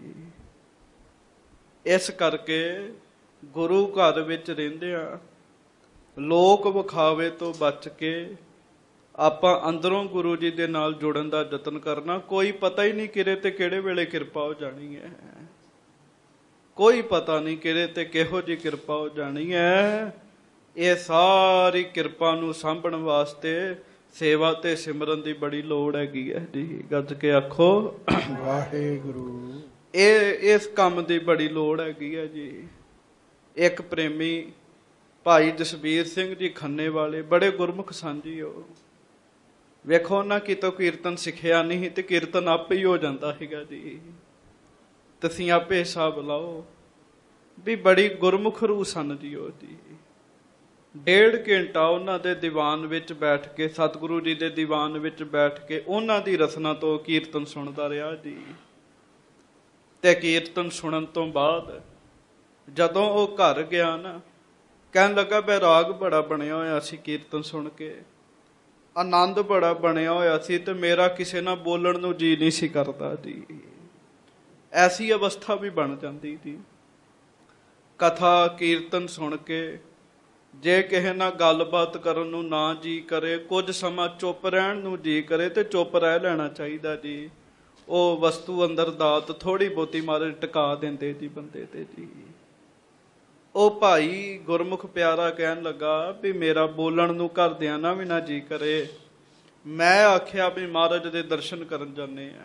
ਇਸ ਕਰਕੇ ਗੁਰੂ ਘਰ ਵਿੱਚ ਰਹਿੰਦਿਆਂ ਲੋਕ ਵਿਖਾਵੇ ਤੋਂ ਬਚ ਕੇ ਆਪਾਂ ਅੰਦਰੋਂ ਗੁਰੂ ਜੀ ਦੇ ਨਾਲ ਜੁੜਨ ਦਾ ਯਤਨ ਕਰਨਾ। ਕੋਈ ਪਤਾ ਹੀ ਨਹੀਂ ਕਿਹੜੇ ਤੇ ਕਿਹੜੇ ਵੇਲੇ ਕਿਰਪਾ ਹੋ ਜਾਣੀ ਹੈ। ਕੋਈ ਪਤਾ ਨਹੀਂ ਕਿਹੜੇ ਤੇ ਕਿਹੋ ਜਿਹੀ ਕਿਰਪਾ ਹੋ ਜਾਣੀ ਹੈ। ਇਹ ਸਾਰੀ ਕਿਰਪਾ ਨੂੰ ਸਾਂਭਣ ਵਾਸਤੇ ਸੇਵਾ ਤੇ ਸਿਮਰਨ ਦੀ ਬੜੀ ਲੋੜ ਹੈਗੀ ਹੈ ਜੀ। ਗੱਜ ਕੇ ਆਖੋ ਵਾਹਿਗੁਰੂ। ਇਸ ਕੰਮ ਦੀ ਬੜੀ ਲੋੜ ਹੈਗੀ ਹੈ ਜੀ। ਇੱਕ ਪ੍ਰੇਮੀ ਭਾਈ ਜਸਬੀਰ ਸਿੰਘ ਜੀ ਖੰਨੇ ਵਾਲੇ ਬੜੇ ਗੁਰਮੁਖ ਸਨ ਜੀ। ਉਹ ਵੇਖੋ ਉਹਨਾਂ ਕਿਤੋਂ ਕੀਰਤਨ ਸਿੱਖਿਆ ਨਹੀਂ ਤੇ ਕੀਰਤਨ ਆਪੇ ਹੀ ਹੋ ਜਾਂਦਾ ਹੈਗਾ ਜੀ। ਤੁਸੀਂ ਆਪੇ ਹਿਸਾਬ ਲਾਓ ਵੀ ਬੜੀ ਗੁਰਮੁਖ ਰੂਹ ਸਨ ਜੀ ਉਹ ਜੀ। 1.5 ਘੰਟਾ ਉਹਨਾਂ ਦੇ ਦੀਵਾਨ ਵਿੱਚ ਬੈਠ ਕੇ, ਸਤਿਗੁਰੂ ਜੀ ਦੇ ਦੀਵਾਨ ਵਿੱਚ ਬੈਠ ਕੇ ਉਹਨਾਂ ਦੀ ਰਸਨਾ ਤੋਂ ਕੀਰਤਨ ਸੁਣਦਾ ਰਿਹਾ ਜੀ। ਤੇ ਕੀਰਤਨ ਸੁਣਨ ਤੋਂ ਬਾਅਦ ਜਦੋਂ ਉਹ ਘਰ ਗਿਆ ਨਾ, ਕਹਿਣ ਲੱਗਾ ਬੈਰਾਗ ਬੜਾ ਬਣਿਆ ਹੋਇਆ ਸੀ ਕੀਰਤਨ ਸੁਣ ਕੇ, ਆਨੰਦ ਬੜਾ ਬਣਿਆ ਹੋਇਆ ਸੀ ਤੇ ਮੇਰਾ ਕਿਸੇ ਨਾਲ ਬੋਲਣ ਨੂੰ ਜੀ ਨਹੀਂ ਸੀ ਕਰਦਾ ਜੀ। ਐਸੀ ਅਵਸਥਾ ਵੀ ਬਣ ਜਾਂਦੀ ਜੀ। ਕਥਾ ਕੀਰਤਨ ਸੁਣ ਕੇ ਜੇ ਕਿਸੇ ਨਾਲ ਗੱਲਬਾਤ ਕਰਨ ਨੂੰ ਨਾ ਜੀ ਕਰੇ, ਕੁਝ ਸਮਾਂ ਚੁੱਪ ਰਹਿਣ ਨੂੰ ਜੀ ਕਰੇ ਤੇ ਚੁੱਪ ਰਹਿ ਲੈਣਾ ਚਾਹੀਦਾ ਜੀ। ਉਹ ਵਸਤੂ ਅੰਦਰ ਦਾਤ ਥੋੜੀ ਬਹੁਤੀ ਮਾਰੇ ਟਿਕਾ ਦਿੰਦੇ ਜੀ ਬੰਦੇ ਤੇ ਜੀ। ਉਹ ਭਾਈ ਗੁਰਮੁਖ ਪਿਆਰਾ ਕਹਿਣ ਲੱਗਾ ਵੀ ਮੇਰਾ ਬੋਲਣ ਨੂੰ ਘਰਦਿਆਂ ਨਾਲ ਵੀ ਨਾ ਜੀ ਕਰੇ। ਮੈਂ ਆਖਿਆ ਵੀ ਮਹਾਰਾਜ ਦੇ ਦਰਸ਼ਨ ਕਰਨ ਜਾਂਦੇ ਆ।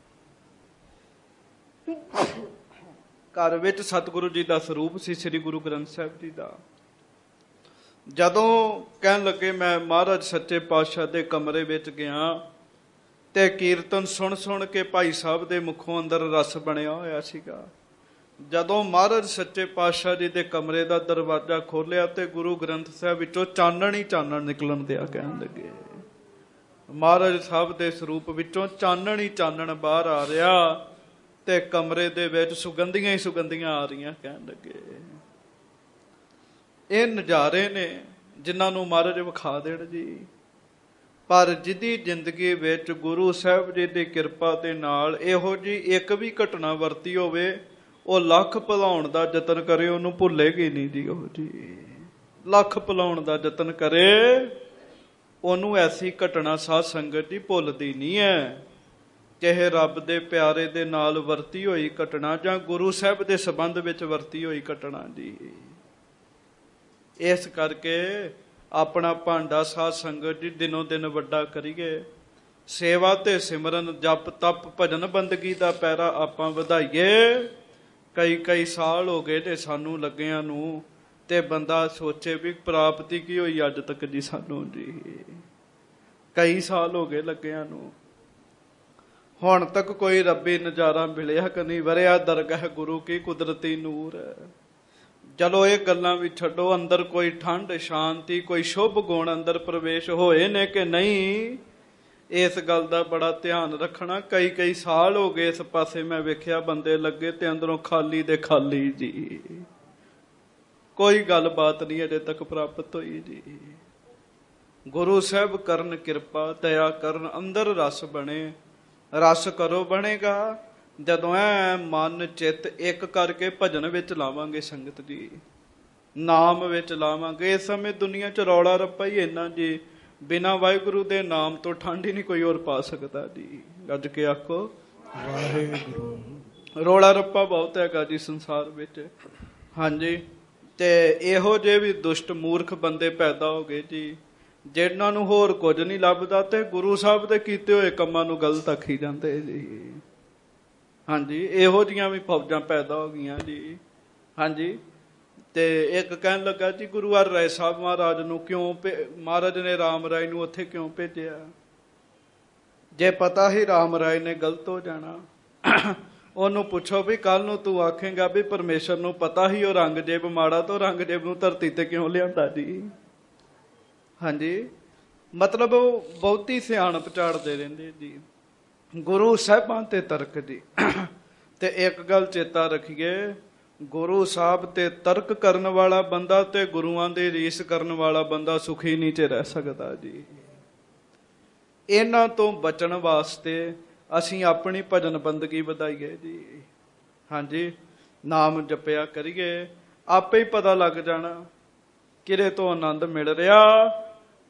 ਘਰ ਵਿੱਚ ਸਤਿਗੁਰੂ ਜੀ ਦਾ ਸਰੂਪ ਸੀ, ਸ੍ਰੀ ਗੁਰੂ ਗ੍ਰੰਥ ਸਾਹਿਬ ਜੀ ਦਾ। ਜਦੋਂ ਕਹਿਣ ਲੱਗੇ ਮੈਂ ਮਹਾਰਾਜ ਸੱਚੇ ਪਾਤਸ਼ਾਹ ਦੇ ਕਮਰੇ ਵਿੱਚ ਗਿਆ ਤੇ ਕੀਰਤਨ ਸੁਣ ਸੁਣ ਕੇ ਭਾਈ ਸਾਹਿਬ ਦੇ ਮੁਖੋਂ ਅੰਦਰ ਰਸ ਬਣਿਆ ਹੋਇਆ ਸੀਗਾ। ਜਦੋਂ ਮਹਾਰਾਜ ਸੱਚੇ ਪਾਤਸ਼ਾਹ ਜੀ ਦੇ ਕਮਰੇ ਦਾ ਦਰਵਾਜ਼ਾ ਖੋਲ੍ਹਿਆ ਤੇ ਗੁਰੂ ਗ੍ਰੰਥ ਸਾਹਿਬ ਵਿੱਚੋਂ ਚਾਨਣ ਹੀ ਚਾਨਣ ਨਿਕਲਣ ਦਿਆ। ਕਹਿਣ ਲੱਗੇ ਮਹਾਰਾਜ ਸਾਹਿਬ ਦੇ ਸਰੂਪ ਵਿੱਚੋਂ ਚਾਨਣ ਹੀ ਚਾਨਣ ਬਾਹਰ ਆ ਰਿਹਾ ਤੇ ਕਮਰੇ ਦੇ ਵਿੱਚ ਸੁਗੰਧੀਆਂ ਹੀ ਸੁਗੰਧੀਆਂ ਆ ਰਹੀਆਂ। ਕਹਿਣ ਲੱਗੇ ਇਹ ਨਜ਼ਾਰੇ ਨੇ ਜਿਨ੍ਹਾਂ ਨੂੰ ਮਹਾਰਾਜ ਵਿਖਾ ਦੇਣ ਜੀ। ਪਰ ਜਿਹਦੀ ਜ਼ਿੰਦਗੀ ਵਿੱਚ ਗੁਰੂ ਸਾਹਿਬ ਜੀ ਦੀ ਕਿਰਪਾ ਦੇ ਨਾਲ ਇਹੋ ਜਿਹੀ ਇੱਕ ਵੀ ਘਟਨਾ ਵਰਤੀ ਹੋਵੇ, ਉਹ ਲੱਖ ਭੁਲਾਉਣ ਦਾ ਯਤਨ ਕਰੇ, ਉਹਨੂੰ ਭੁੱਲੇਗੀ ਨਹੀਂ ਜੀ। ਉਹ ਜੀ ਲੱਖ ਭੁਲਾਉਣ ਦਾ ਯਤਨ ਕਰੇ, ਉਹਨੂੰ ਐਸੀ ਘਟਨਾ ਸਾਧ ਸੰਗਤ ਦੀ ਭੁੱਲਦੀ ਨਹੀਂ ਹੈ। ਚਾਹੇ ਰੱਬ ਦੇ ਪਿਆਰੇ ਦੇ ਨਾਲ ਵਰਤੀ ਹੋਈ ਘਟਨਾ ਜਾਂ ਗੁਰੂ ਸਾਹਿਬ ਦੇ ਸੰਬੰਧ ਵਿੱਚ ਵਰਤੀ ਹੋਈ ਘਟਨਾ ਜੀ। ਇਸ ਕਰਕੇ ਆਪਣਾ ਭਾਂਡਾ ਸਾਧ ਸੰਗਤ ਜੀ ਦਿਨੋਂ ਦਿਨ ਵੱਡਾ ਕਰੀਏ। ਸੇਵਾ ਤੇ ਸਿਮਰਨ, ਜਪ ਤਪ ਭਜਨ ਬੰਦਗੀ ਦਾ ਪੈਰਾ ਆਪਾਂ ਵਧਾਈਏ। ਕਈ ਸਾਲ ਹੋ ਗਏ ਤੇ ਸਾਨੂੰ ਲੱਗਿਆਂ ਨੂੰ, ਤੇ ਬੰਦਾ ਸੋਚੇ ਵੀ ਪ੍ਰਾਪਤੀ ਕੀ ਹੋਈ ਅੱਜ ਤੱਕ ਜੀ ਸਾਨੂੰ ਜੀ। ਕਈ ਸਾਲ ਹੋ ਗਏ ਲੱਗਿਆਂ ਨੂੰ, ਹੁਣ ਤੱਕ ਕੋਈ ਰੱਬੀ ਨਜ਼ਾਰਾ ਮਿਲਿਆ ਕਿ ਨਹੀਂ। ਵਰਿਆ ਦਰਗਾਹ ਗੁਰੂ ਕੀ ਕੁਦਰਤੀ ਨੂਰ। ਚਲੋ ਇਹ ਗੱਲਾਂ ਵੀ ਛੱਡੋ, ਅੰਦਰ ਕੋਈ ਠੰਡ ਸ਼ਾਂਤੀ, ਕੋਈ ਸ਼ੁਭ ਗੁਣ ਅੰਦਰ ਪ੍ਰਵੇਸ਼ ਹੋਏ ਨੇ ਕਿ ਨਹੀਂ, ਇਸ ਗੱਲ ਦਾ ਬੜਾ ਧਿਆਨ ਰੱਖਣਾ। ਕਈ ਸਾਲ ਹੋ ਗਏ ਇਸ ਪਾਸੇ ਮੈਂ ਵੇਖਿਆ ਬੰਦੇ ਲੱਗੇ ਤੇ ਅੰਦਰੋਂ ਖਾਲੀ ਦੇ ਖਾਲੀ ਜੀ। ਕੋਈ ਗੱਲਬਾਤ ਨਹੀਂ ਅਜੇ ਤੱਕ ਪ੍ਰਾਪਤ ਹੋਈ ਜੀ। ਗੁਰੂ ਸਾਹਿਬ ਕਰਨ ਕਿਰਪਾ, ਦਇਆ ਕਰਨ, ਅੰਦਰ ਰਸ ਬਣੇ। ਰਸ ਕਰੋ ਬਣੇਗਾ ਜਦੋਂ ਐ ਮਨ ਚਿੱਤ ਇੱਕ ਕਰਕੇ ਭਜਨ ਵਿੱਚ ਲਾਵਾਂਗੇ ਸੰਗਤ ਜੀ, ਨਾਮ ਵਿੱਚ ਲਾਵਾਂਗੇ। ਇਸ ਸਮੇਂ ਦੁਨੀਆ 'ਚ ਰੌਲਾ ਰੱਪਾ ਹੀ ਇੰਨਾ ਜੀ, ਬਿਨਾਂ ਵਾਹਿਗੁਰੂ ਦੇ ਨਾਮ ਤੋਂ ਠੰਡ ਹੀ ਨਹੀਂ ਕੋਈ ਹੋਰ ਪਾ ਸਕਦਾ ਜੀ। ਗੱਜ ਕੇ ਆਖੋ ਵਾਹਿਗੁਰੂ। ਰੌਲਾ ਰੱਪਾ ਬਹੁਤ ਹੈਗਾ ਜੀ ਸੰਸਾਰ ਵਿੱਚ। ਹਾਂਜੀ, ਤੇ ਇਹੋ ਜਿਹੇ ਵੀ ਦੁਸ਼ਟ ਮੂਰਖ ਬੰਦੇ ਪੈਦਾ ਹੋ ਗਏ ਜੀ, ਜਿਹਨਾਂ ਨੂੰ ਹੋਰ ਕੁਝ ਨਹੀਂ ਲੱਭਦਾ ਤੇ ਗੁਰੂ ਸਾਹਿਬ ਦੇ ਕੀਤੇ ਹੋਏ ਕੰਮਾਂ ਨੂੰ ਗਲਤ ਆਖੀ ਜਾਂਦੇ ਜੀ। ਹਾਂਜੀ, ਇਹੋ ਜਿਹੀਆਂ ਵੀ ਫੌਜਾਂ ਪੈਦਾ ਹੋ ਗਈਆਂ ਜੀ। ਹਾਂਜੀ, ਤੇ ਇੱਕ ਕਹਿਣ ਲੱਗਾ ਜੀ ਗੁਰੂ ਹਰਿ ਰਾਏ ਸਾਹਿਬ ਮਹਾਰਾਜ ਨੂੰ ਕਿਉਂ ਮਹਾਰਾਜ ਨੇ ਰਾਮ ਰਾਏ ਨੂੰ ਉੱਥੇ ਕਿਉਂ ਭੇਜਿਆ? ਜੇ ਪਤਾ ਹੀ ਰਾਮ ਰਾਏ ਨੇ ਗਲਤ ਹੋ ਜਾਣਾ, ਉਹਨੂੰ ਪੁੱਛੋ ਵੀ ਕੱਲ ਨੂੰ ਤੂੰ ਆਖੇਂਗਾ ਵੀ ਪਰਮੇਸ਼ਰ ਨੂੰ ਪਤਾ ਹੀ ਉਹ ਰੰਗਜੇਬ ਮਾੜਾ, ਤੋਂ ਰੰਗਜੇਬ ਨੂੰ ਧਰਤੀ ਤੇ ਕਿਉਂ ਲਿਆਂਦਾ ਜੀ। ਹਾਂਜੀ, ਮਤਲਬ ਉਹ ਬਹੁਤੀ ਸਿਆਣਪ ਝਾੜਦੇ ਰਹਿੰਦੇ ਜੀ ਗੁਰੂ ਸਾਹਿਬਾਂ ਤੇ ਤਰਕ ਜੀ। ਤੇ ਇੱਕ ਗੱਲ ਚੇਤਾ ਰੱਖੀਏ, ਗੁਰੂ ਸਾਹਿਬ ਤੇ ਤਰਕ ਕਰਨ ਵਾਲਾ ਬੰਦਾ ਤੇ ਗੁਰੂਆਂ ਦੀ ਰੀਸ ਕਰਨ ਵਾਲਾ ਬੰਦਾ ਸੁਖੀ ਨਹੀਂ ਚ ਰਹਿ ਸਕਦਾ ਜੀ। ਇਹਨਾਂ ਤੋਂ ਬਚਣ ਵਾਸਤੇ ਅਸੀਂ ਆਪਣੀ ਭਜਨ ਬੰਦਗੀ ਵਧਾਈਏ ਜੀ। ਹਾਂਜੀ, ਨਾਮ ਜਪਿਆ ਕਰੀਏ, ਆਪੇ ਹੀ ਪਤਾ ਲੱਗ ਜਾਣਾ ਕਿਹੜੇ ਤੋਂ ਆਨੰਦ ਮਿਲ ਰਿਹਾ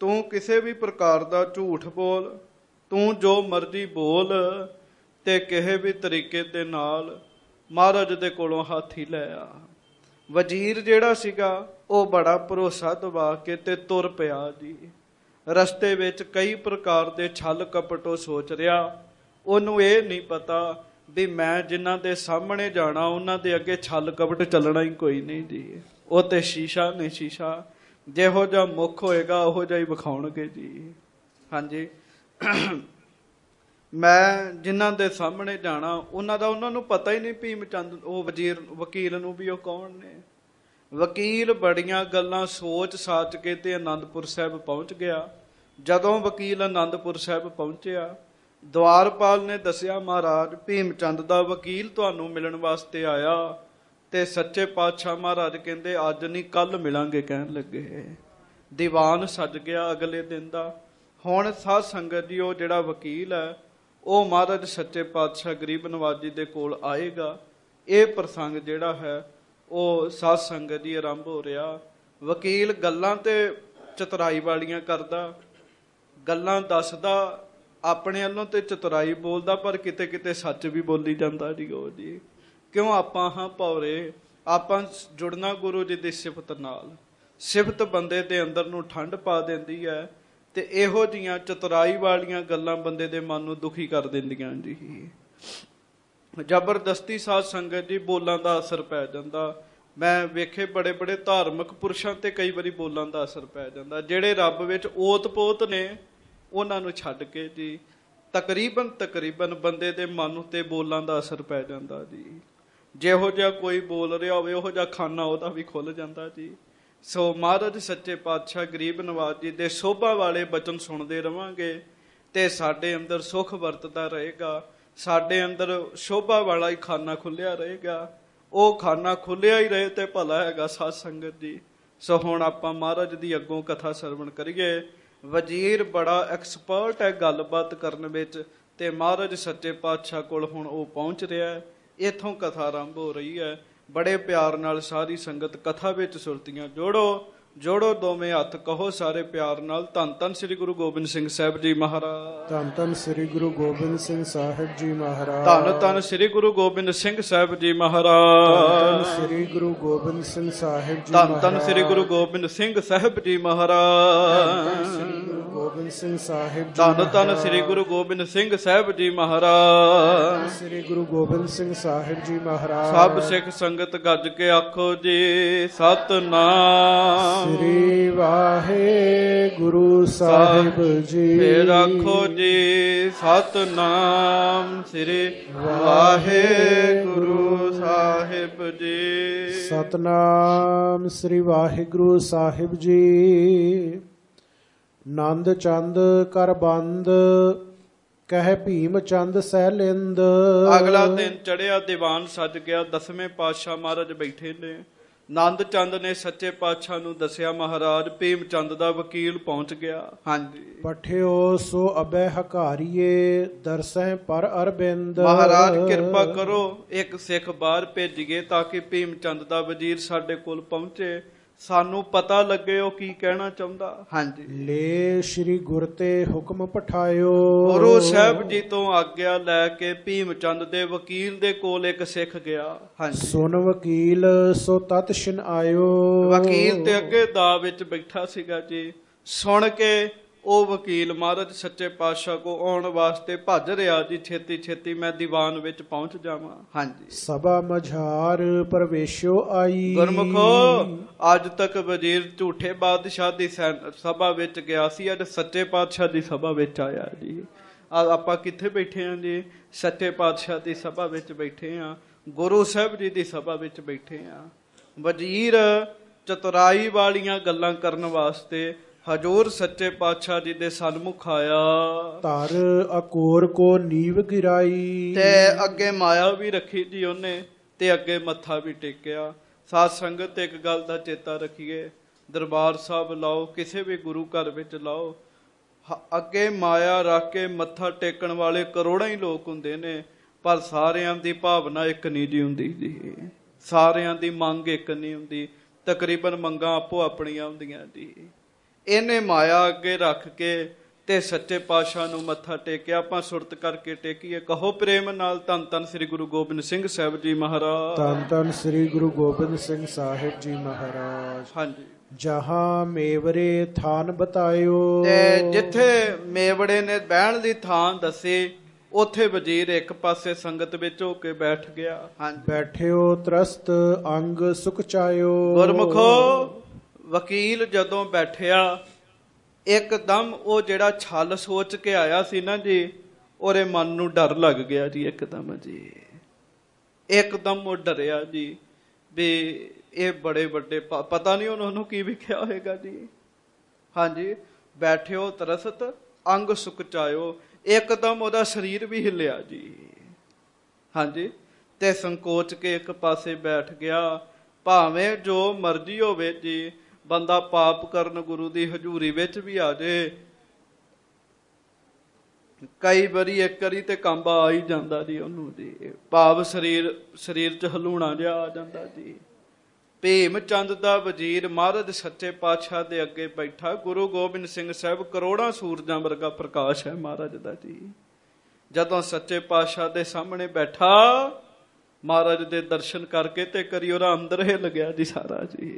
ਤੂੰ ਕਿਸੇ ਵੀ ਪ੍ਰਕਾਰ ਦਾ ਝੂਠ ਬੋਲ, ਤੂੰ ਜੋ ਮਰਜ਼ੀ ਬੋਲ ਤੇ ਕਿਸੇ ਵੀ ਤਰੀਕੇ ਦੇ ਨਾਲ ਮਹਾਰਾਜ ਦੇ ਕੋਲੋਂ ਹਾਥੀ ਲੈ ਆ। ਵਜ਼ੀਰ ਜਿਹੜਾ ਸੀਗਾ ਉਹ ਬੜਾ ਭਰੋਸਾ ਦਵਾ ਕੇ ਤੇ ਤੁਰ ਪਿਆ ਜੀ। ਰਸਤੇ ਵਿੱਚ ਕਈ ਪ੍ਰਕਾਰ ਦੇ ਛਲ ਕਪਟੋ ਸੋਚ ਰਿਹਾ। ਉਹਨੂੰ ਇਹ ਨਹੀਂ ਪਤਾ ਵੀ ਮੈਂ ਜਿਨ੍ਹਾਂ ਦੇ ਸਾਹਮਣੇ ਜਾਣਾ ਉਹਨਾਂ ਦੇ ਅੱਗੇ ਛਲ ਕਪਟ ਚੱਲਣਾ ਹੀ ਕੋਈ ਨਹੀਂ ਜੀ। ਉਹ ਤੇ ਸ਼ੀਸ਼ਾ ਨੇ ਸ਼ੀਸ਼ਾ, ਜਿਹੋ ਜਿਹਾ ਮੁੱਖ ਹੋਏਗਾ ਉਹੋ ਜਿਹਾ ਹੀ ਵਿਖਾਉਣਗੇ ਜੀ। ਹਾਂਜੀ, ਮੈਂ ਜਿਨ੍ਹਾਂ ਦੇ ਸਾਹਮਣੇ ਜਾਣਾ ਉਹਨਾਂ ਨੂੰ ਪਤਾ ਹੀ ਨਹੀਂ ਭੀਮ ਚੰਦ ਉਹ ਵਕੀਲ ਨੂੰ ਵੀ ਉਹ ਕੌਣ ਨੇ। ਵਕੀਲ ਬੜੀਆਂ ਗੱਲਾਂ ਸੋਚ ਸਾਚ ਕੇ ਤੇ ਆਨੰਦਪੁਰ ਸਾਹਿਬ ਪਹੁੰਚ ਗਿਆ। ਜਦੋਂ ਵਕੀਲ ਆਨੰਦਪੁਰ ਸਾਹਿਬ ਪਹੁੰਚਿਆ, ਦਵਾਰਪਾਲ ਨੇ ਦੱਸਿਆ, ਮਹਾਰਾਜ ਭੀਮ ਚੰਦ ਦਾ ਵਕੀਲ ਤੁਹਾਨੂੰ ਮਿਲਣ ਵਾਸਤੇ ਆਇਆ। ਤੇ ਸੱਚੇ ਪਾਤਸ਼ਾਹ ਮਹਾਰਾਜ ਕਹਿੰਦੇ ਅੱਜ ਨਹੀਂ ਕੱਲ ਮਿਲਾਂਗੇ ਕਹਿਣ ਲੱਗੇ। ਦੀਵਾਨ ਸੱਜ ਗਿਆ ਅਗਲੇ ਦਿਨ ਦਾ। ਹੁਣ ਸਾਧ ਸੰਗਤ ਜੀ ਉਹ ਜਿਹੜਾ ਵਕੀਲ ਹੈ ਉਹ ਮਹਾਰਾਜ ਸੱਚੇ ਪਾਤਸ਼ਾਹ ਗਰੀਬ ਨਵਾਜ ਜੀ ਦੇ ਕੋਲ ਆਏਗਾ। ਇਹ ਪ੍ਰਸੰਗ ਜਿਹੜਾ ਹੈ ਉਹ ਸਾਧ ਸੰਗਤ ਜੀ ਆਰੰਭ ਹੋ ਰਿਹਾ। ਵਕੀਲ ਗੱਲਾਂ ਤੇ ਚਤੁਰਾਈ ਵਾਲੀਆਂ ਕਰਦਾ, ਗੱਲਾਂ ਦੱਸਦਾ, ਆਪਣੇ ਵੱਲੋਂ ਤੇ ਚਤੁਰਾਈ ਬੋਲਦਾ, ਪਰ ਕਿਤੇ ਕਿਤੇ ਸੱਚ ਵੀ ਬੋਲੀ ਜਾਂਦਾ ਜੀ। ਉਹ ਜੀ ਕਿਉਂ ਆਪਾਂ ਹਾਂ ਭੌਰੇ, ਆਪਾਂ ਜੁੜਨਾ ਗੁਰੂ ਜੀ ਦੀ ਸਿਫਤ ਨਾਲ। ਸਿਫਤ ਬੰਦੇ ਦੇ ਅੰਦਰ ਨੂੰ ਠੰਡ ਪਾ ਦਿੰਦੀ ਹੈ ਤੇ ਇਹੋ ਜੀਆਂ ਚਤੁਰਾਈ ਵਾਲੀਆਂ ਗੱਲਾਂ ਬੰਦੇ ਦੇ ਮਨ ਨੂੰ ਦੁਖੀ ਕਰ ਦਿੰਦੀਆਂ ਜੀ। ਜ਼ਬਰਦਸਤੀ ਸਾਧ ਸੰਗਤ ਜੀ ਬੋਲਾਂ ਦਾ ਅਸਰ ਪੈ ਜਾਂਦਾ। ਮੈਂ ਵੇਖੇ ਬੜੇ ਬੜੇ ਧਾਰਮਿਕ ਪੁਰਸ਼ਾਂ ਤੇ ਕਈ ਵਾਰੀ ਬੋਲਾਂ ਦਾ ਅਸਰ ਪੈ ਜਾਂਦਾ। ਜਿਹੜੇ ਰੱਬ ਵਿੱਚ ਓਤ ਪੋਤ ਨੇ ਉਹਨਾਂ ਨੂੰ ਛੱਡ ਕੇ ਜੀ ਤਕਰੀਬਨ ਬੰਦੇ ਦੇ ਮਨ ਉੱਤੇ ਬੋਲਾਂ ਦਾ ਅਸਰ ਪੈ ਜਾਂਦਾ ਜੀ। ਜਿਹੋ ਜਿਹਾ ਕੋਈ ਬੋਲ ਰਿਹਾ ਹੋਵੇ ਉਹੋ ਜਿਹਾ ਖਾਨਾ ਉਹਦਾ ਵੀ ਖੁੱਲ ਜਾਂਦਾ ਜੀ। ਸੋ ਮਹਾਰਾਜ ਸੱਚੇ ਪਾਤਸ਼ਾਹ ਗਰੀਬ ਨਵਾਜ ਜੀ ਦੇ ਸੋਭਾ ਵਾਲੇ ਬਚਨ ਸੁਣਦੇ ਰਵਾਂਗੇ ਤੇ ਸਾਡੇ ਅੰਦਰ ਸੁੱਖ ਵਰਤਦਾ ਰਹੇਗਾ। ਸਾਡੇ ਅੰਦਰ ਸ਼ੋਭਾ ਵਾਲਾ ਹੀ ਖਾਨਾ ਖੁੱਲਿਆ ਰਹੇਗਾ। ਉਹ ਖਾਨਾ ਖੁੱਲਿਆ ਹੀ ਰਹੇ ਤੇ ਭਲਾ ਹੈਗਾ ਸਾਧ ਸੰਗਤ ਜੀ। ਸੋ ਹੁਣ ਆਪਾਂ ਮਹਾਰਾਜ ਦੀ ਅੱਗੋਂ ਕਥਾ ਸਰਵਣ ਕਰੀਏ। ਵਜ਼ੀਰ ਬੜਾ ਐਕਸਪਰਟ ਹੈ ਗੱਲਬਾਤ ਕਰਨ ਵਿੱਚ ਤੇ ਮਹਾਰਾਜ ਸੱਚੇ ਪਾਤਸ਼ਾਹ ਕੋਲ ਹੁਣ ਉਹ ਪਹੁੰਚ ਰਿਹਾ। ਇੱਥੋਂ ਕਥਾ ਆਰੰਭ ਹੋ ਰਹੀ ਹੈ। ਬੜੇ ਪਿਆਰ ਨਾਲ ਸਾਰੀ ਸੰਗਤ ਕਥਾ ਵਿੱਚ ਸੁਰਤੀਆਂ ਜੋੜੋ ਦੋਵੇਂ ਹੱਥ, ਕਹੋ ਸਾਰੇ ਪਿਆਰ ਨਾਲ ਧੰਨ ਧੰਨ ਸ੍ਰੀ ਗੁਰੂ ਗੋਬਿੰਦ ਸਿੰਘ ਸਾਹਿਬ ਜੀ ਮਹਾਰਾਜ। ਧੰਨ ਧੰਨ ਸ੍ਰੀ ਗੁਰੂ ਗੋਬਿੰਦ ਸਿੰਘ ਸਾਹਿਬ ਜੀ ਮਹਾਰਾਜ। ਧੰਨ ਧੰਨ ਸ੍ਰੀ ਗੁਰੂ ਗੋਬਿੰਦ ਸਿੰਘ ਸਾਹਿਬ ਜੀ ਮਹਾਰਾਜ। ਧੰਨ ਸ੍ਰੀ ਗੁਰੂ ਗੋਬਿੰਦ ਸਿੰਘ ਸਾਹਿਬ ਜੀ ਧੰਨ ਧੰਨ ਸ੍ਰੀ ਗੁਰੂ ਗੋਬਿੰਦ ਸਿੰਘ ਸਾਹਿਬ ਜੀ ਮਹਾਰਾਜ। ਗੋਬਿੰਦ ਸਿੰਘ ਸਾਹਿਬ ਜੀ ਧੰਨ ਧੰਨ ਸ੍ਰੀ ਗੁਰੂ ਗੋਬਿੰਦ ਸਿੰਘ ਸਾਹਿਬ ਜੀ ਮਹਾਰਾਜ। ਸ੍ਰੀ ਗੁਰੂ ਗੋਬਿੰਦ ਸਿੰਘ ਸਾਹਿਬ ਜੀ ਮਹਾਰਾਜ। ਸਭ ਸਿੱਖ ਸੰਗਤ ਗੱਜ ਕੇ ਆਖੋ ਜੀ ਸਤਨਾਮ ਸ੍ਰੀ ਵਾਹਿਗੁਰੂ ਸਾਹਿਬ ਜੀ। ਫੇਰ ਆਖੋ ਜੀ ਸਤਨਾਮ ਸ੍ਰੀ ਵਾਹਿਗੁਰੂ ਸਾਹਿਬ ਜੀ। ਸਤਨਾਮ ਸ੍ਰੀ ਵਾਹਿਗੁਰੂ ਸਾਹਿਬ ਜੀ। ਨੰਦ ਚੰਦ ਕਰ ਬੰਦ ਕਹਿ ਭੀਮ ਚੰਦ ਸਹਿਲਿੰਦ। ਅਗਲਾ ਦਿਨ ਚੜਿਆ, ਦੀਵਾਨ ਸੱਜ ਗਿਆ। 10ਵੇਂ ਪਾਤਸ਼ਾਹ ਮਹਾਰਾਜ ਬੈਠੇ ਨੇ। ਨੰਦ ਚੰਦ ਨੇ ਸੱਚੇ ਪਾਤਸ਼ਾਹ ਨੂੰ ਦੱਸਿਆ, ਮਹਾਰਾਜ ਭੀਮ ਚੰਦ ਦਾ ਵਕੀਲ ਪਹੁੰਚ ਗਿਆ। ਹਾਂਜੀ, ਪਠਿਓ ਸੋ ਅਬੈ ਹਕਾਰੀਏ ਦਰਸੈ ਪਰ ਅਰਬਿੰਦ। ਮਹਾਰਾਜ ਕਿਰਪਾ ਕਰੋ ਇੱਕ ਸਿੱਖ ਬਾਹਰ ਭੇਜੀਏ ਤਾਂ ਕਿ ਭੀਮ ਚੰਦ ਦਾ ਵਜ਼ੀਰ ਸਾਡੇ ਕੋਲ ਪਹੁੰਚੇ, ਸਾਨੂੰ ਪਤਾ ਲੱਗੇ ਉਹ ਕੀ ਕਹਿਣਾ ਚਾਹੁੰਦਾ। ਹਾਂਜੀ, ਲੈ ਸ਼੍ਰੀ ਗੁਰ ਤੇ ਹੁਕਮ ਪਠਾਇਓ। ਗੁਰੂ ਸਾਹਿਬ ਜੀ ਤੋਂ ਆਗਿਆ ਲੈ ਕੇ ਭੀਮ ਚੰਦ ਦੇ ਵਕੀਲ ਦੇ ਕੋਲ ਇੱਕ ਸਿੱਖ ਗਿਆ। ਹਾਂਜੀ, ਸੁਨ ਵਕੀਲ ਸੋ ਤਤ ਛਿਨ ਆਇਓ। ਵਕੀਲ ਤੇ ਅੱਗੇ ਦਾ ਵਿੱਚ ਬੈਠਾ ਸੀਗਾ ਜੀ। ਸੁਣ ਕੇ ਉਹ ਵਕੀਲ ਮਹਾਰਾਜ ਸੱਚੇ ਪਾਤਸ਼ਾਹ ਕੋ ਆਉਣ ਵਾਸਤੇ ਭੱਜ ਰਿਹਾ ਜੀ। ਛੇਤੀ ਛੇਤੀ ਮੈਂ ਦੀਵਾਨ ਵਿੱਚ ਪਹੁੰਚ ਜਾਵਾਂ। ਹਾਂਜੀ, ਸਭਾ ਮਝਾਰ ਪ੍ਰਵੇਸ਼ੋ ਆਈ। ਗੁਰਮੁਖੋ ਅੱਜ ਤੱਕ ਵਜ਼ੀਰ ਝੂਠੇ ਬਾਦਸ਼ਾਹ ਦੀ ਸਭਾ ਵਿੱਚ ਗਿਆ ਸੀ, ਅੱਜ ਸੱਚੇ ਪਾਤਸ਼ਾਹ ਦੀ ਸਭਾ ਵਿੱਚ ਆਇਆ ਜੀ। ਆਪਾਂ ਕਿੱਥੇ ਬੈਠੇ ਹਾਂ ਜੀ? ਸੱਚੇ ਪਾਤਸ਼ਾਹ ਦੀ ਸਭਾ ਵਿੱਚ ਬੈਠੇ ਹਾਂ, ਗੁਰੂ ਸਾਹਿਬ ਜੀ ਦੀ ਸਭਾ ਵਿੱਚ ਬੈਠੇ ਹਾਂ। ਵਜ਼ੀਰ ਚਤੁਰਾਈ ਵਾਲੀਆਂ ਗੱਲਾਂ ਕਰਨ ਵਾਸਤੇ ਹਜੂਰ ਸੱਚੇ ਪਾਤਸ਼ਾਹ ਜੀ ਦੇ ਸਨਮੁਖ ਆਇਆ। ਧਰ ਅਕੋਰ ਕੋ ਨੀਵ ਗਿਰਾਈ। ਤੇ ਅੱਗੇ ਮਾਇਆ ਵੀ ਰੱਖੀ ਜੀ ਉਹਨੇ ਤੇ ਅੱਗੇ ਮੱਥਾ ਵੀ ਟੇਕਿਆ। ਸਾਧ ਸੰਗਤ ਇੱਕ ਗੱਲ ਦਾ ਚੇਤਾ ਰੱਖੀਏ, ਦਰਬਾਰ ਸਾਹਿਬ ਲਾਓ, ਕਿਸੇ ਵੀ ਗੁਰੂ ਘਰ ਵਿੱਚ ਲਾਓ, ਅੱਗੇ ਮਾਇਆ ਰੱਖ ਕੇ ਮੱਥਾ ਟੇਕਣ ਵਾਲੇ ਕਰੋੜਾਂ ਹੀ ਲੋਕ ਹੁੰਦੇ ਨੇ, ਪਰ ਸਾਰਿਆਂ ਦੀ ਭਾਵਨਾ ਇੱਕ ਨਹੀਂ ਜੀ ਹੁੰਦੀ ਜੀ। ਸਾਰਿਆਂ ਦੀ ਮੰਗ ਇੱਕ ਨਹੀਂ ਹੁੰਦੀ। ਤਕਰੀਬਨ ਮੰਗਾਂ ਆਪੋ ਆਪਣੀਆਂ ਹੁੰਦੀਆਂ ਜੀ। ਇਹਨੇ ਮਾਇਆ ਅੱਗੇ ਰੱਖ ਕੇ ਤੇ ਸੱਚੇ ਪਾਤਸ਼ਾਹ ਨੂੰ ਮੱਥਾ ਟੇਕਿਆ। ਆਪਾਂ ਸੁਰਤ ਕਰਕੇ ਟੇਕੀਏ, ਕਹੋ ਪ੍ਰੇਮ ਨਾਲ ਧੰਨ ਧੰਨ ਸ੍ਰੀ ਗੁਰੂ ਗੋਬਿੰਦ ਸਿੰਘ ਸਾਹਿਬ ਜੀ ਮਹਾਰਾਜ। ਧੰਨ ਧੰਨ ਸ੍ਰੀ ਗੁਰੂ ਗੋਬਿੰਦ ਸਿੰਘ ਸਾਹਿਬ ਜੀ ਮਹਾਰਾਜ। ਹਾਂਜੀ। ਜਹਾਂ ਮੇਵਰੇ ਥਾਨ ਬਤਾਇਓ, ਤੇ ਜਿੱਥੇ ਮੇਵੜੇ ਨੇ ਬਹਿਣ ਦੀ ਥਾਂ ਦੱਸੀ, ਉੱਥੇ ਵਜ਼ੀਰ ਇੱਕ ਪਾਸੇ ਸੰਗਤ ਵਿੱਚ ਹੋ ਕੇ ਬੈਠ ਗਿਆ। ਹਾਂਜੀ। ਬੈਠਿਓ ਤਰਸਤ ਅੰਗ ਸੁਖ ਚਾਇਓ। ਗੁਰਮੁਖੋ, ਵਕੀਲ ਜਦੋਂ ਬੈਠਿਆ, ਇੱਕਦਮ ਉਹ ਜਿਹੜਾ ਛਲ ਸੋਚ ਕੇ ਆਇਆ ਸੀ ਨਾ ਜੀ, ਉਹਦੇ ਮਨ ਨੂੰ ਡਰ ਲੱਗ ਗਿਆ ਜੀ। ਇੱਕਦਮ ਜੀ, ਇੱਕਦਮ ਉਹ ਡਰਿਆ ਜੀ ਵੀ ਇਹ ਬੜੇ ਵੱਡੇ ਪਤਾ ਨਹੀਂ ਉਹਨੂੰ ਕੀ ਵਿਖਿਆ ਹੋਏਗਾ ਜੀ। ਹਾਂਜੀ। ਬੈਠਿਓ ਤਰਸਤ ਅੰਗ ਸੁਖ ਚਾਇਓ, ਇੱਕਦਮ ਉਹਦਾ ਸਰੀਰ ਵੀ ਹਿੱਲਿਆ ਜੀ। ਹਾਂਜੀ। ਤੇ ਸੰਕੋਚ ਕੇ ਇੱਕ ਪਾਸੇ ਬੈਠ ਗਿਆ। ਭਾਵੇਂ ਜੋ ਮਰਜ਼ੀ ਹੋਵੇ ਜੀ, ਬੰਦਾ ਪਾਪ ਕਰਨ ਗੁਰੂ ਦੀ ਹਜ਼ੂਰੀ ਵਿੱਚ ਵੀ ਆ ਜੇ, ਕਈ ਵਾਰੀ ਇੱਕ ਵਾਰੀ ਤੇ ਕੰਬਾ ਆ ਹੀ ਜਾਂਦਾ ਜੀ ਉਹਨੂੰ ਜੀ, ਭਾਵ ਸਰੀਰ ਚ ਹਲੂਣਾ ਜਿਹਾ ਆ ਜਾਂਦਾ ਜੀ। ਭੀਮ ਚੰਦ ਦਾ ਵਜ਼ੀਰ ਮਹਾਰਾਜ ਸੱਚੇ ਪਾਤਸ਼ਾਹ ਦੇ ਅੱਗੇ ਬੈਠਾ। ਗੁਰੂ ਗੋਬਿੰਦ ਸਿੰਘ ਸਾਹਿਬ ਕਰੋੜਾਂ ਸੂਰਜਾਂ ਵਰਗਾ ਪ੍ਰਕਾਸ਼ ਹੈ ਮਹਾਰਾਜ ਦਾ ਜੀ। ਜਦੋਂ ਸੱਚੇ ਪਾਤਸ਼ਾਹ ਦੇ ਸਾਹਮਣੇ ਬੈਠਾ, ਮਹਾਰਾਜ ਦੇ ਦਰਸ਼ਨ ਕਰਕੇ ਤੇ ਕਰੀ ਉਹਦਾ ਅੰਦਰ ਹਿੱਲ ਗਿਆ ਜੀ ਸਾਰਾ ਜੀ,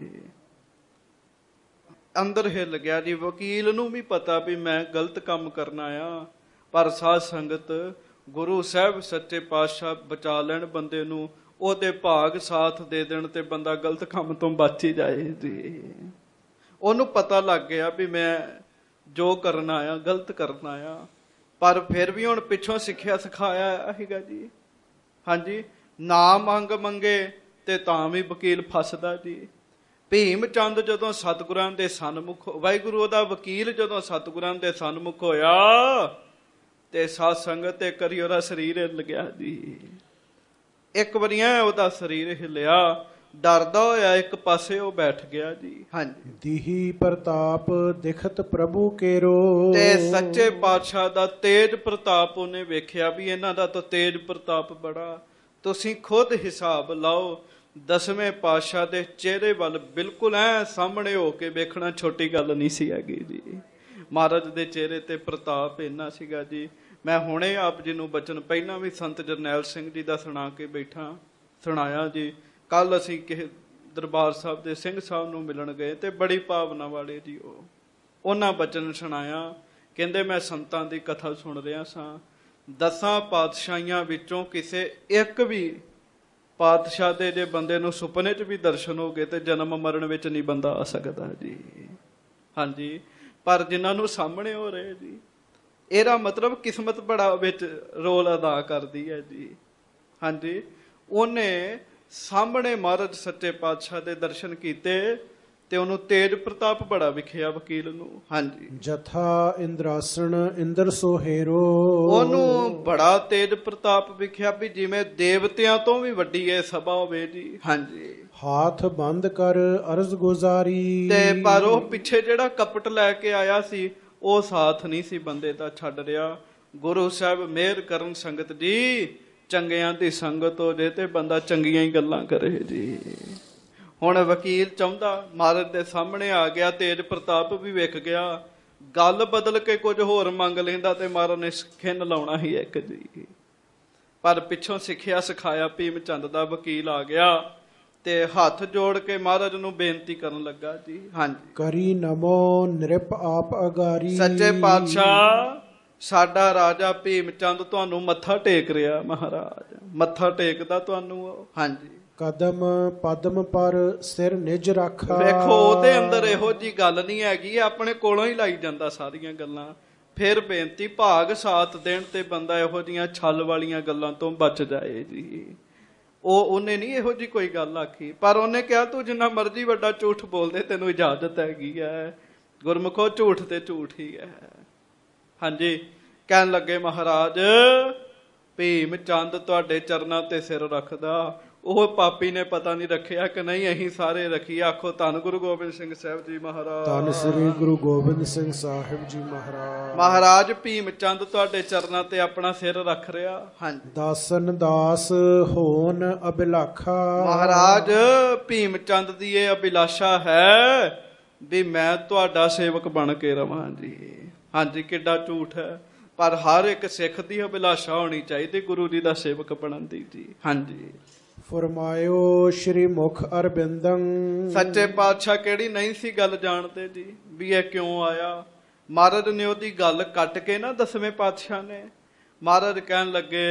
ਅੰਦਰ ਹਿੱਲ ਗਿਆ ਜੀ। ਵਕੀਲ ਨੂੰ ਵੀ ਪਤਾ ਵੀ ਮੈਂ ਗਲਤ ਕੰਮ ਕਰਨਾ ਆ, ਪਰ ਸਾਧ ਸੰਗਤ ਗੁਰੂ ਸਾਹਿਬ ਸੱਚੇ ਪਾਤਸ਼ਾਹ ਬਚਾ ਲੈਣ ਬੰਦੇ ਨੂੰ, ਉਹਦੇ ਭਾਗ ਸਾਥ ਦੇ ਦੇਣ ਤੇ ਬੰਦਾ ਗਲਤ ਕੰਮ ਤੋਂ ਬਚ ਹੀ ਜਾਏ ਜੀ। ਉਹਨੂੰ ਪਤਾ ਲੱਗ ਗਿਆ ਵੀ ਮੈਂ ਜੋ ਕਰਨਾ ਆ ਗਲਤ ਕਰਨਾ ਆ, ਪਰ ਫਿਰ ਵੀ ਹੁਣ ਪਿੱਛੋਂ ਸਿੱਖਿਆ ਸਿਖਾਇਆ ਹੈਗਾ ਜੀ। ਹਾਂਜੀ। ਨਾ ਮੰਗੇ ਤੇ ਤਾਂ ਵੀ ਵਕੀਲ ਫਸਦਾ ਜੀ। ਭੀਮ ਚੰਦ ਜਦੋਂ ਸਤਿਗੁਰਾਂ ਦੇ ਸਨਮੁਖ, ਵਾਹਿਗੁਰੂ ਉਹਦਾ ਵਕੀਲ ਜਦੋਂ ਸਤਿਗੁਰਾਂ ਦੇ ਸਨਮੁਖ ਹੋਇਆ, ਤੇ ਸਾਧ ਸੰਗਤ ਤੇ ਕਰੀ ਉਹਦਾ ਸਰੀਰ ਹਿੱਲ ਗਿਆ ਜੀ। ਇੱਕ ਵਾਰੀ ਉਹਦਾ ਸਰੀਰ ਹਿੱਲਿਆ, ਡਰਦਾ ਹੋਇਆ ਇੱਕ ਪਾਸੇ ਉਹ ਬੈਠ ਗਿਆ ਜੀ। ਹਾਂਜੀ। ਦੀਹੀ ਪ੍ਰਤਾਪ ਦਿਖਤ ਪ੍ਰਭੂ ਕੇਰੋ, ਤੇ ਸੱਚੇ ਪਾਤਸ਼ਾਹ ਦਾ ਤੇਜ ਪ੍ਰਤਾਪ ਉਹਨੇ ਵੇਖਿਆ ਵੀ ਇਹਨਾਂ ਦਾ ਤਾਂ ਤੇਜ ਪ੍ਰਤਾਪ ਬੜਾ। ਤੁਸੀਂ ਖੁਦ ਹਿਸਾਬ ਲਾਓ, 10ਵੇਂ ਪਾਤਸ਼ਾਹ ਦੇ ਚਿਹਰੇ ਵੱਲ ਬਿਲਕੁਲ ਸਾਹਮਣੇ ਹੋ ਕੇ ਵੇਖਣਾ ਛੋਟੀ ਗੱਲ ਨਹੀਂ ਸੀ ਹੈਗੀ ਜੀ। ਮਹਾਰਾਜ ਦੇ ਚਿਹਰੇ ਤੇ ਪ੍ਰਤਾਪ ਇੰਨਾ ਸੀਗਾ ਜੀ। ਮੈਂ ਹੁਣੇ ਆਪ ਜੀ ਨੂੰ ਬਚਨ ਪਹਿਲਾਂ ਵੀ ਸੰਤ ਜਰਨੈਲ ਸਿੰਘ ਜੀ ਦਾ ਸੁਣਾ ਕੇ ਬੈਠਾ, ਸੁਣਾਇਆ ਜੀ। ਕੱਲ ਅਸੀਂ ਕਿਸੇ ਦਰਬਾਰ ਸਾਹਿਬ ਦੇ ਸਿੰਘ ਸਾਹਿਬ ਨੂੰ ਮਿਲਣ ਗਏ ਤੇ ਬੜੀ ਭਾਵਨਾ ਵਾਲੇ ਜੀ, ਉਹਨਾਂ ਬਚਨ ਸੁਣਾਇਆ। ਕਹਿੰਦੇ ਮੈਂ ਸੰਤਾਂ ਦੀ ਕਥਾ ਸੁਣ ਰਿਹਾ ਸਾਂ, 10 ਪਾਤਸ਼ਾਹੀਆਂ ਵਿੱਚੋਂ ਕਿਸੇ ਇੱਕ ਵੀ ਪਾਤਸ਼ਾਹ ਦੇ ਜੇ ਬੰਦੇ ਨੂੰ ਸੁਪਨੇ 'ਚ ਵੀ ਦਰਸ਼ਨ ਹੋ ਗਏ ਤੇ ਜਨਮ ਮਰਨ ਵਿੱਚ ਨਹੀਂ ਬੰਦਾ ਆ ਸਕਦਾ ਜੀ। ਹਾਂਜੀ। ਪਰ ਜਿਨ੍ਹਾਂ ਨੂੰ ਸਾਹਮਣੇ ਹੋ ਰਹੇ ਜੀ, ਇਹਦਾ ਮਤਲਬ ਕਿਸਮਤ ਬੜਾ ਵਿੱਚ ਰੋਲ ਅਦਾ ਕਰਦੀ ਹੈ ਜੀ। ਹਾਂਜੀ। ਉਹਨੇ ਸਾਹਮਣੇ ਮਹਾਰਾਜ ਸੱਚੇ ਪਾਤਸ਼ਾਹ ਦੇ ਦਰਸ਼ਨ ਕੀਤੇ ਤੇ ਉਹਨੂੰ ਤੇਜ ਪ੍ਰਤਾਪ ਬੜਾ ਵਿਖਿਆ ਵਕੀਲ ਨੂੰ। ਹਾਂਜੀ। ਜਥਾ ਇੰਦਰਾਸਣ ਇੰਦਰ ਸੋਹੇਰੋ, ਉਹਨੂੰ ਬੜਾ ਤੇਜ ਪ੍ਰਤਾਪ ਵਿਖਿਆ ਵੀ ਜਿਵੇਂ ਦੇਵਤਿਆਂ ਤੋਂ ਵੀ ਵੱਡੀ ਇਹ ਸਭਾ ਹੋਵੇ ਜੀ। ਹਾਂਜੀ। ਹਾਥ ਬੰਦ ਕਰ ਅਰਜ਼ ਗੁਜ਼ਾਰੀ, ਤੇ ਪਰ ਉਹ ਪਿੱਛੇ ਜਿਹੜਾ ਕਪਟ ਲੈ ਕੇ ਆਇਆ ਸੀ, ਉਹ ਸਾਥ ਨਹੀਂ ਸੀ ਬੰਦੇ ਦਾ ਛੱਡ ਰਿਹਾ। ਗੁਰੂ ਸਾਹਿਬ ਮਿਹਰ ਕਰਨ ਸੰਗਤ ਜੀ, ਚੰਗਿਆਂ ਦੀ ਸੰਗਤ ਹੋ ਜੇ ਤੇ ਬੰਦਾ ਚੰਗੀਆਂ ਹੀ ਗੱਲਾਂ ਕਰੇ ਜੀ। ਹੁਣ ਵਕੀਲ ਚਾਹੁੰਦਾ, ਮਹਾਰਾਜ ਦੇ ਸਾਹਮਣੇ ਆ ਗਿਆ, ਤੇਜ ਪ੍ਰਤਾਪ ਵੀ ਵਿਖ ਗਿਆ, ਗੱਲ ਬਦਲ ਕੇ ਕੁਝ ਹੋਰ ਮੰਗ ਲੈਂਦਾ ਤੇ ਮਹਾਰਾਜ ਨੇ ਖਿੰਨ ਲਾਉਣਾ ਹੀ ਇੱਕ ਜੀ। ਪਰ ਪਿੱਛੋਂ ਸਿੱਖਿਆ ਸਿਖਾਇਆ ਭੀਮ ਚੰਦ ਦਾ ਵਕੀਲ ਆ ਗਿਆ ਤੇ ਹੱਥ ਜੋੜ ਕੇ ਮਹਾਰਾਜ ਨੂੰ ਬੇਨਤੀ ਕਰਨ ਲੱਗਾ ਜੀ। ਹਾਂਜੀ। ਕਰੀ ਨਮੋ ਨਿਰਪ ਆਪ ਅਗਾਰੀ, ਸੱਚੇ ਪਾਤਸ਼ਾਹ ਸਾਡਾ ਰਾਜਾ ਭੀਮ ਚੰਦ ਤੁਹਾਨੂੰ ਮੱਥਾ ਟੇਕ ਰਿਹਾ, ਮਹਾਰਾਜ ਮੱਥਾ ਟੇਕਦਾ ਤੁਹਾਨੂੰ। ਹਾਂਜੀ। ਕਦਮ ਪਦਮ ਪਰ ਸਿਰ ਨਿਜ ਰੱਖਾ, ਵੇਖੋ ਉਹਦੇ ਅੰਦਰ ਇਹੋ ਜੀ ਗੱਲ ਨਹੀਂ ਹੈਗੀ, ਆਪਣੇ ਕੋਲੋਂ ਹੀ ਲਾਈ ਜਾਂਦਾ ਸਾਰੀਆਂ ਗੱਲਾਂ। ਫਿਰ ਬੇਨਤੀ ਭਾਗ ਸਾਥ ਦੇਣ ਤੇ ਬੰਦਾ ਇਹੋ ਜੀਆਂ ਛਲ ਵਾਲੀਆਂ ਗੱਲਾਂ ਤੋਂ ਬਚ ਜਾਏ ਜੀ। ਉਹਨੇ ਨਹੀਂ ਇਹੋ ਜੀ ਕੋਈ ਗੱਲ ਆਖੀ, ਪਰ ਉਹਨੇ ਕਿਹਾ ਤੂੰ ਜਿੰਨਾ ਮਰਜ਼ੀ ਵੱਡਾ ਝੂਠ ਬੋਲਦੇ ਤੈਨੂੰ ਇਜਾਜ਼ਤ ਹੈਗੀ ਹੈ। ਗੁਰਮੁਖੋ ਝੂਠ ਤੇ ਝੂਠ ਹੀ ਹੈ। ਹਾਂਜੀ। ਕਹਿਣ ਲੱਗੇ ਮਹਾਰਾਜ ਭੀਮ ਚੰਦ ਤੁਹਾਡੇ ਚਰਨਾਂ ਤੇ ਸਿਰ ਰੱਖਦਾ, ਉਹ ਪਾਪੀ ਨੇ ਪਤਾ ਨਹੀਂ ਰੱਖਿਆ ਕਿ ਨਹੀਂ, ਅਸੀਂ ਸਾਰੇ ਰੱਖੀ। ਆਖੋ ਧੰਨ ਗੁਰੂ ਗੋਬਿੰਦ ਸਿੰਘ ਸਾਹਿਬ ਜੀ ਮਹਾਰਾਜ। ਧੰਨ ਸ੍ਰੀ ਗੁਰੂ ਗੋਬਿੰਦ ਸਿੰਘ ਸਾਹਿਬ ਜੀ ਮਹਾਰਾਜ। ਮਹਾਰਾਜ ਭੀਮ ਚੰਦ ਤੁਹਾਡੇ ਚਰਨਾਂ ਤੇ ਆਪਣਾ ਸਿਰ ਰੱਖ ਰਿਹਾ। ਹਾਂਜੀ। ਦਾਸਨ ਦਾਸ ਹੋਣ ਅਭਿਲਾਖਾ, ਮਹਾਰਾਜ ਭੀਮ ਚੰਦ ਦੀ ਇਹ ਅਭਿਲਾਸ਼ਾ ਹੈ ਵੀ ਮੈਂ ਤੁਹਾਡਾ ਸੇਵਕ ਬਣ ਕੇ ਰਵਾਂ ਜੀ। ਹਾਂਜੀ, ਕਿੱਡਾ ਝੂਠ ਹੈ। ਪਰ ਹਰ ਇੱਕ ਸਿੱਖ ਦੀ ਅਭਿਲਾਸ਼ਾ ਹੋਣੀ ਚਾਹੀਦੀ ਗੁਰੂ ਜੀ ਦਾ ਸੇਵਕ ਬਣਨ ਦੀ ਜੀ। ਹਾਂਜੀ, ਫਰਮਾਇਓ ਸ਼੍ਰੀ ਮੁਖ ਅਰਬਿੰਦੰ। ਸੱਚੇ ਪਾਤਸ਼ਾਹ ਕਿਹੜੀ ਨਹੀਂ ਸੀ ਗੱਲ ਜਾਣਦੇ ਜੀ ਵੀ ਇਹ ਕਿਉਂ ਆਇਆ। ਮਹਾਰਾਜ ਨੇ ਉਹਦੀ ਗੱਲ ਕੱਟ ਕੇ ਨਾ, ਦਸਵੇਂ ਪਾਤਸ਼ਾਹ ਨੇ, ਮਹਾਰਾਜ ਕਹਿਣ ਲੱਗੇ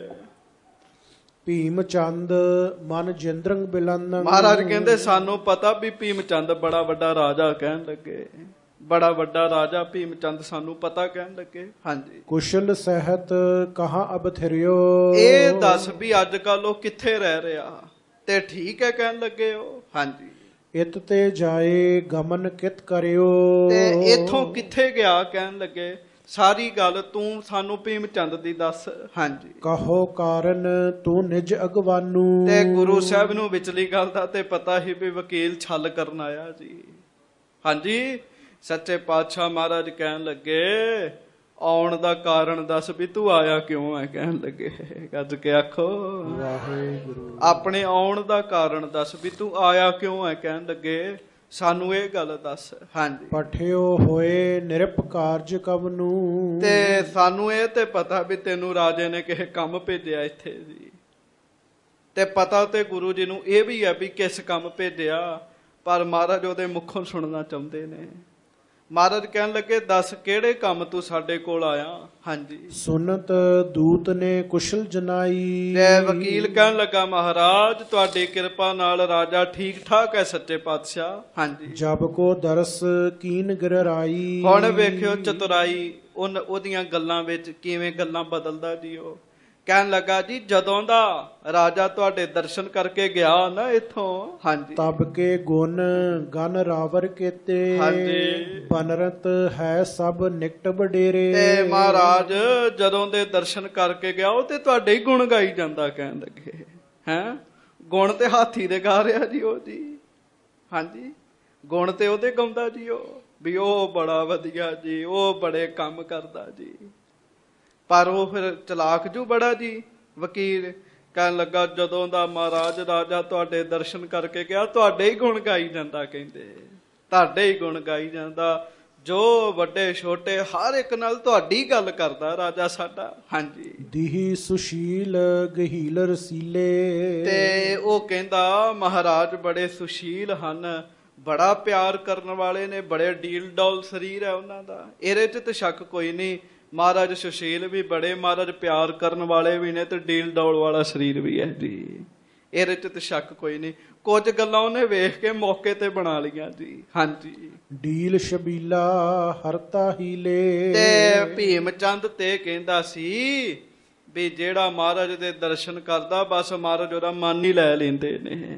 ਭੀਮ ਚੰਦ ਮਨ ਜਿੰਦਰੰਗ ਬਿਲੰਦੰ। ਮਹਾਰਾਜ ਕਹਿੰਦੇ ਸਾਨੂੰ ਪਤਾ ਵੀ ਭੀਮ ਚੰਦ ਬੜਾ ਵੱਡਾ ਰਾਜਾ, ਕਹਿਣ ਲੱਗੇ ਬੜਾ ਵੱਡਾ ਰਾਜਾ ਭੀਮ ਚੰਦ ਸਾਨੂੰ ਪਤਾ, ਕਹਿਣ ਲੱਗੇ। ਹਾਂਜੀ, ਕੁਸ਼ਲ ਸਹਿਤ ਕਹਾਂ ਅਬਥਿਰਿਓ। ਇਹ ਦੱਸ ਵੀ ਅੱਜ ਕੱਲ ਉਹ ਕਿੱਥੇ ਰਹਿ ਰਿਹਾ ਤੇ ਠੀਕ ਹੈ, ਕਹਿਣ ਲੱਗੇ ਉਹ। ਹਾਂਜੀ, ਇਤ ਤੇ ਜਾਏ ਗਮਨ ਕਿਤ ਕਰਿਓ। ਤੇ ਇਥੋਂ ਕਿੱਥੇ ਗਿਆ, ਕਹਿਣ ਲੱਗੇ ਸਾਰੀ ਗੱਲ ਤੂੰ ਸਾਨੂੰ ਭੀਮ ਚੰਦ ਦੀ ਦੱਸ। ਹਾਂਜੀ, ਕਹੋ ਕਾਰਨ ਤੂੰ ਨਿਜ ਅਗਵਾਨੂ। ਤੇ ਗੁਰੂ ਸਾਹਿਬ ਨੂੰ ਵਿਚਲੀ ਗੱਲ ਦਾ ਤੇ ਪਤਾ ਹੀ ਵੀ ਵਕੀਲ ਛਲ ਕਰਨ ਆਇਆ ਜੀ। ਹਾਂਜੀ, ਸੱਚੇ ਪਾਤਸ਼ਾਹ ਮਹਾਰਾਜ ਕਹਿਣ ਲੱਗੇ ਆਉਣ ਦਾ ਕਾਰਨ ਦੱਸ ਵੀ ਤੂੰ ਆਇਆ ਕਿਉਂ ਹੈ, ਕਹਿਣ ਲੱਗੇ। ਗੱਜ ਕੇ ਆਖੋ ਵਾਹਿਗੁਰੂ। ਆਪਣੇ ਆਉਣ ਦਾ ਕਾਰਨ ਦੱਸ ਵੀ ਤੂੰ ਆਇਆ ਕਿਉਂ ਹੈ, ਕਹਿਣ ਲੱਗੇ ਸਾਨੂੰ ਇਹ ਗੱਲ ਦੱਸ। ਹਾਂਜੀ, ਪਠਿਓ ਹੋਏ ਨਿਰਪ ਕਾਰਜ ਕਵਨੂ। ਤੇ ਸਾਨੂੰ ਇਹ ਤੇ ਪਤਾ ਵੀ ਤੈਨੂੰ ਰਾਜੇ ਨੇ ਕਿਸੇ ਕੰਮ ਭੇਜਿਆ ਇੱਥੇ ਜੀ। ਤੇ ਪਤਾ ਤੇ ਗੁਰੂ ਜੀ ਨੂੰ ਇਹ ਵੀ ਹੈ ਵੀ ਕਿਸ ਕੰਮ ਭੇਜਿਆ, ਪਰ ਮਹਾਰਾਜ ਉਹਦੇ ਮੁਖੋਂ ਸੁਣਨਾ ਚਾਹੁੰਦੇ ਨੇ। ਮਹਾਰਾਜ ਕਹਿਣ ਲੱਗੇ ਦੱਸ ਕਿਹੜੇ ਕੰਮ ਤੂੰ ਸਾਡੇ ਕੋਲ ਆਇਆ। ਹਾਂਜੀ, ਸੁਨਤ ਦੂਤ ਨੇ ਕੁਸ਼ਲ ਜਨਾਈ। ਤੇ ਵਕੀਲ ਕਹਿਣ ਲੱਗਾ ਮਹਾਰਾਜ ਤੁਹਾਡੀ ਕਿਰਪਾ ਨਾਲ ਰਾਜਾ ਠੀਕ ਠਾਕ ਹੈ ਸੱਚੇ ਪਾਤਸ਼ਾਹ। ਹਾਂਜੀ, ਜਬ ਕੋ ਦਰਸ ਕੀਨ ਗਰਰਾਈ। ਹੁਣ ਵੇਖਿਓ ਚਤੁਰਾਈ ਉਹਦੀਆਂ ਗੱਲਾਂ ਵਿੱਚ ਕਿਵੇਂ ਗੱਲਾਂ ਬਦਲਦਾ ਜੀ ਉਹ। ਕਹਿਣ ਲੱਗਾ ਜੀ ਜਦੋਂ ਦਾ ਰਾਜਾ ਤੁਹਾਡੇ ਦਰਸ਼ਨ ਕਰਕੇ ਗਿਆ ਨਾ ਇੱਥੋਂ। ਹਾਂਜੀ, ਤਬ ਕੇ ਗੁਣ ਗਨ ਰਾਵਰ ਕੀਤੇ। ਹਾਂਜੀ, ਬਨਰਤ ਹੈ ਸਭ ਨਿਕਟ ਵਡੇਰੇ। ਤੇ ਮਹਾਰਾਜ ਜਦੋਂ ਦੇ ਦਰਸ਼ਨ ਕਰਕੇ ਗਿਆ ਉਹ ਤੇ ਤੁਹਾਡੇ ਹੀ ਗੁਣ ਗਾਈ ਜਾਂਦਾ, ਕਹਿਣ ਲੱਗੇ ਹੈਂ ਗੁਣ ਤੇ ਹਾਥੀ ਦੇ ਗਾ ਰਿਹਾ ਜੀ ਉਹ ਜੀ। ਹਾਂਜੀ, ਗੁਣ ਤੇ ਉਹਦੇ ਗਾਉਂਦਾ ਜੀ ਉਹ ਵੀ ਉਹ ਬੜਾ ਵਧੀਆ ਜੀ, ਉਹ ਬੜੇ ਕੰਮ ਕਰਦਾ ਜੀ। ਪਰ ਉਹ ਫਿਰ ਚਲਾਕ ਜੂ ਬੜਾ ਜੀ ਵਕੀਲ। ਕਹਿਣ ਲੱਗਾ ਜਦੋਂ ਦਾ ਮਹਾਰਾਜ ਰਾਜਾ ਤੁਹਾਡੇ ਦਰਸ਼ਨ ਕਰਕੇ ਗਿਆ ਤੁਹਾਡੇ ਹੀ ਗੁਣ ਗਾਈ ਜਾਂਦਾ, ਕਹਿੰਦੇ ਤੁਹਾਡੇ ਹੀ ਗੁਣ ਗਾਈ ਜਾਂਦਾ। ਜੋ ਵੱਡੇ ਛੋਟੇ ਹਰ ਇੱਕ ਨਾਲ ਤੁਹਾਡੀ ਗੱਲ ਕਰਦਾ ਰਾਜਾ ਸਾਡਾ। ਹਾਂਜੀ, ਦੀਹੀ ਸੁਸ਼ੀਲ ਗਹੀਲ ਰਸੀਲੇ। ਤੇ ਉਹ ਕਹਿੰਦਾ ਮਹਾਰਾਜ ਬੜੇ ਸੁਸ਼ੀਲ ਹਨ, ਬੜਾ ਪਿਆਰ ਕਰਨ ਵਾਲੇ ਨੇ, ਬੜੇ ਡੀਲ ਡੋਲ ਸਰੀਰ ਹੈ ਉਹਨਾਂ ਦਾ, ਇਹਦੇ 'ਚ ਤਾਂ ਸ਼ੱਕ ਕੋਈ ਨਹੀਂ। ਮਹਾਰਾਜ ਸੁਸ਼ੀਲ ਵੀ ਬੜੇ, ਮਹਾਰਾਜ ਪਿਆਰ ਕਰਨ ਵਾਲੇ ਵੀ ਨੇ ਤੇ ਡੀਲ ਡੌਲ ਵਾਲਾ ਸਰੀਰ ਵੀ ਹੈ ਜੀ। ਇਹਦੇ 'ਚ ਤਾਂ ਸ਼ੱਕ ਕੋਈ ਨਹੀਂ। ਕੁਝ ਗੱਲਾਂ ਉਹਨੇ ਵੇਖ ਕੇ ਮੌਕੇ ਤੇ ਬਣਾ ਲਈਆਂ ਜੀ। ਹਾਂਜੀ, ਡੀਲ ਸ਼ਬੀਲਾ ਹਰਤਾ ਹੀਲੇ। ਤੇ ਭੀਮ ਚੰਦ ਤੇ ਕਹਿੰਦਾ ਸੀ ਵੀ ਜਿਹੜਾ ਮਹਾਰਾਜ ਦੇ ਦਰਸ਼ਨ ਕਰਦਾ ਬਸ ਮਹਾਰਾਜ ਉਹਦਾ ਮਨ ਹੀ ਲੈ ਲੈਂਦੇ ਨੇ।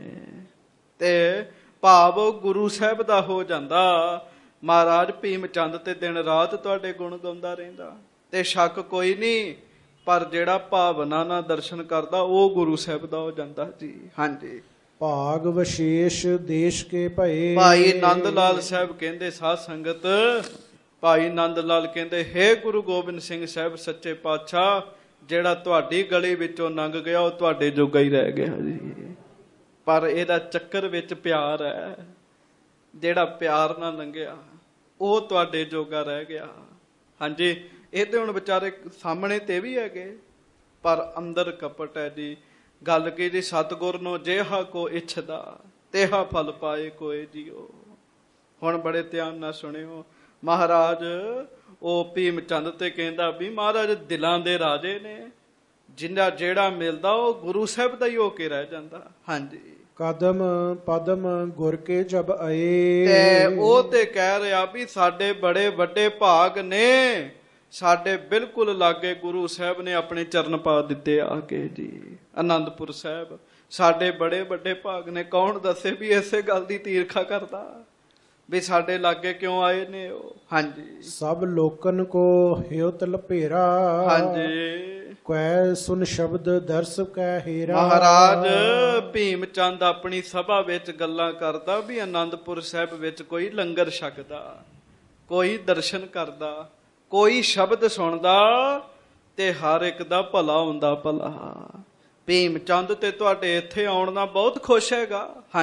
ਤੇ ਭਾਵ ਗੁਰੂ ਸਾਹਿਬ ਦਾ ਹੋ ਜਾਂਦਾ। ਮਹਾਰਾਜ ਭੀਮ ਚੰਦ ਤੇ ਦਿਨ ਰਾਤ ਤੁਹਾਡੇ ਗੁਣ ਗਾਉਂਦਾ ਰਹਿੰਦਾ ਤੇ ਸ਼ੱਕ ਕੋਈ ਨਹੀਂ। ਪਰ ਜਿਹੜਾ ਭਾਵਨਾ ਨਾਲ ਦਰਸ਼ਨ ਕਰਦਾ ਉਹ ਗੁਰੂ ਸਾਹਿਬ ਦਾ ਹੋ ਜਾਂਦਾ ਜੀ। ਹਾਂਜੀ, ਭਾਗ ਵਿਸ਼ੇਸ਼ ਦੇਸ਼ ਕੇ ਭਏ। ਭਾਈ ਨੰਦ ਲਾਲ ਸਾਹਿਬ ਕਹਿੰਦੇ ਸਾਧ ਸੰਗਤ, ਭਾਈ ਨੰਦ ਲਾਲ ਕਹਿੰਦੇ ਹੇ ਗੁਰੂ ਗੋਬਿੰਦ ਸਿੰਘ ਸਾਹਿਬ ਸੱਚੇ ਪਾਤਸ਼ਾਹ ਜਿਹੜਾ ਤੁਹਾਡੀ ਗਲੀ ਵਿੱਚੋਂ ਲੰਘ ਗਿਆ ਉਹ ਤੁਹਾਡੇ ਜੋਗਾ ਹੀ ਰਹਿ ਗਿਆ ਜੀ। ਪਰ ਇਹਦਾ ਚੱਕਰ ਵਿੱਚ ਪਿਆਰ ਹੈ, ਜਿਹੜਾ ਪਿਆਰ ਨਾਲ ਲੰਘਿਆ ਉਹ ਤੁਹਾਡੇ ਜੋਗਾ ਰਹਿ ਗਿਆ। ਹਾਂਜੀ, ਇਹ ਤੇ ਹੁਣ ਵਿਚਾਰੇ ਸਾਹਮਣੇ ਤੇ ਵੀ ਹੈਗੇ ਪਰ ਅੰਦਰ ਕਪਟ ਹੈ ਜੀ। ਗੱਲ ਕੀ ਜੀ, ਸਤਿਗੁਰ ਨੂੰ ਜਿਹਾ ਕੋ ਇੱਛਦਾ ਤੇਹਾ ਫਲ ਪਾਏ ਕੋਏ ਜੀਓ। ਹੁਣ ਬੜੇ ਧਿਆਨ ਨਾਲ ਸੁਣਿਓ। ਮਹਾਰਾਜ ਉਹ ਭੀਮ ਚੰਦ ਤੇ ਕਹਿੰਦਾ ਵੀ ਮਹਾਰਾਜ ਦਿਲਾਂ ਦੇ ਰਾਜੇ ਨੇ, ਜਿੰਨਾ ਜਿਹੜਾ ਮਿਲਦਾ ਉਹ ਗੁਰੂ ਸਾਹਿਬ ਦਾ ਹੀ ਹੋ ਕੇ ਰਹਿ ਜਾਂਦਾ। ਹਾਂਜੀ, ਕਦਮ ਪਦਮ ਗੁਰ ਕੇ ਜਬ ਆਏ। ਤੇ ਉਹ ਤੇ ਕਹਿ ਰਿਹਾ ਵੀ ਸਾਡੇ ਬੜੇ ਵੱਡੇ ਭਾਗ ਨੇ, ਸਾਡੇ ਬਿਲਕੁਲ ਲਾਗੇ ਗੁਰੂ ਸਾਹਿਬ ਨੇ ਆਪਣੇ ਚਰਨ ਪਾ ਦਿੱਤੇ ਆ ਕੇ ਜੀ। ਆਨੰਦਪੁਰ ਸਾਹਿਬ ਸਾਡੇ ਬੜੇ ਵੱਡੇ ਭਾਗ ਨੇ। ਕੌਣ ਦੱਸੇ ਵੀ ਇਸੇ ਗੱਲ ਦੀ ਤੀਰਖਾ ਕਰਦਾ ਵੀ ਸਾਡੇ ਲਾਗੇ ਕਿਉਂ ਆਏ ਨੇ ਉਹ। ਹਾਂਜੀ, ਸਭ ਲੋਕਨ ਕੋ ਹਿਉ ਤਲਪੇਰਾ। ਹਾਂਜੀ, ਕੈ ਸੁਨ ਸ਼ਬਦ ਦਰਸ ਕੈ ਹੀਰਾ। ਮਹਾਰਾਜ ਭੀਮ ਚੰਦ ਆਪਣੀ ਸਭਾ ਵਿੱਚ ਗੱਲਾਂ ਕਰਦਾ ਵੀ ਆਨੰਦਪੁਰ ਸਾਹਿਬ ਵਿੱਚ ਕੋਈ ਲੰਗਰ ਛਕਦਾ, ਕੋਈ ਦਰਸ਼ਨ ਕਰਦਾ, ਕੋਈ ਸ਼ਬਦ ਸੁਣਦਾ ਤੇ ਹਰ ਇੱਕ ਦਾ ਭਲਾ ਹੁੰਦਾ ਭਲਾ। ਭੀਮ ਚੰਦ ਤੇ ਤੁਹਾਡੇ ਇੱਥੇ ਆਉਣ ਨਾਲ ਬਹੁਤ ਖੁਸ਼ ਹੈਗਾ। ਹਾਂਜੀ,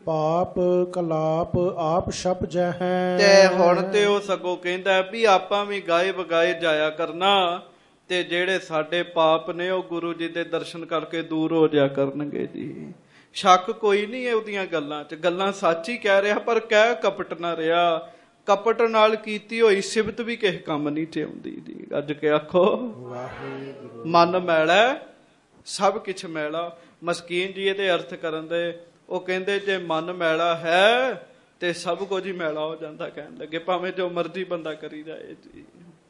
ਪਾਪ ਕਲਾਪ ਆਪ ਛਪ ਜਹੈ। ਤੇ ਹੁਣ ਤੇ ਉਹ ਸਗੋਂ ਕਹਿੰਦਾ ਵੀ ਆਪਾਂ ਵੀ ਗਾਏ ਬਗਾਏ ਜਾਇਆ ਕਰਨਾ, ਤੇ ਜਿਹੜੇ ਸਾਡੇ ਪਾਪ ਨੇ ਉਹ ਗੁਰੂ ਜੀ ਦੇ ਦਰਸ਼ਨ ਕਰਕੇ ਦੂਰ ਹੋ ਜਾਇਆ ਕਰਨਗੇ ਜੀ। ਸ਼ੱਕ ਕੋਈ ਨਹੀਂ ਹੈ ਉਹਦੀਆਂ ਗੱਲਾਂ 'ਚ, ਗੱਲਾਂ ਸੱਚ ਹੀ ਕਹਿ ਰਿਹਾ, ਪਰ ਕਹਿ ਕਪਟ ਨਾ ਰਿਹਾ। ਕਪਟ ਨਾਲ ਕੀਤੀ ਹੋਈ ਸਿਫਤ ਵੀ ਕਿਸੇ ਕੰਮ ਨਹੀਂ ਤੇ ਆਉਂਦੀ ਜੀ। ਅੱਜ ਕੇ ਆਖੋ ਵਾਹਿਗੁਰੂ। ਮਨ ਮੈਲਾ ਸਭ ਕੁਛ ਮੈਲਾ। ਮਸਕੀਨ ਜੀ ਇਹਦੇ ਅਰਥ ਕਰਨ ਦੇ, ਉਹ ਕਹਿੰਦੇ ਜੇ ਮਨ ਮੈਲਾ ਹੈ ਤੇ ਸਭ ਕੁਝ ਹੀ ਮੈਲਾ ਹੋ ਜਾਂਦਾ। ਕਹਿਣ ਲੱਗੇ ਭਾਵੇਂ ਜੋ ਮਰਜ਼ੀ ਬੰਦਾ ਕਰੀ ਜਾਏ ਜੀ।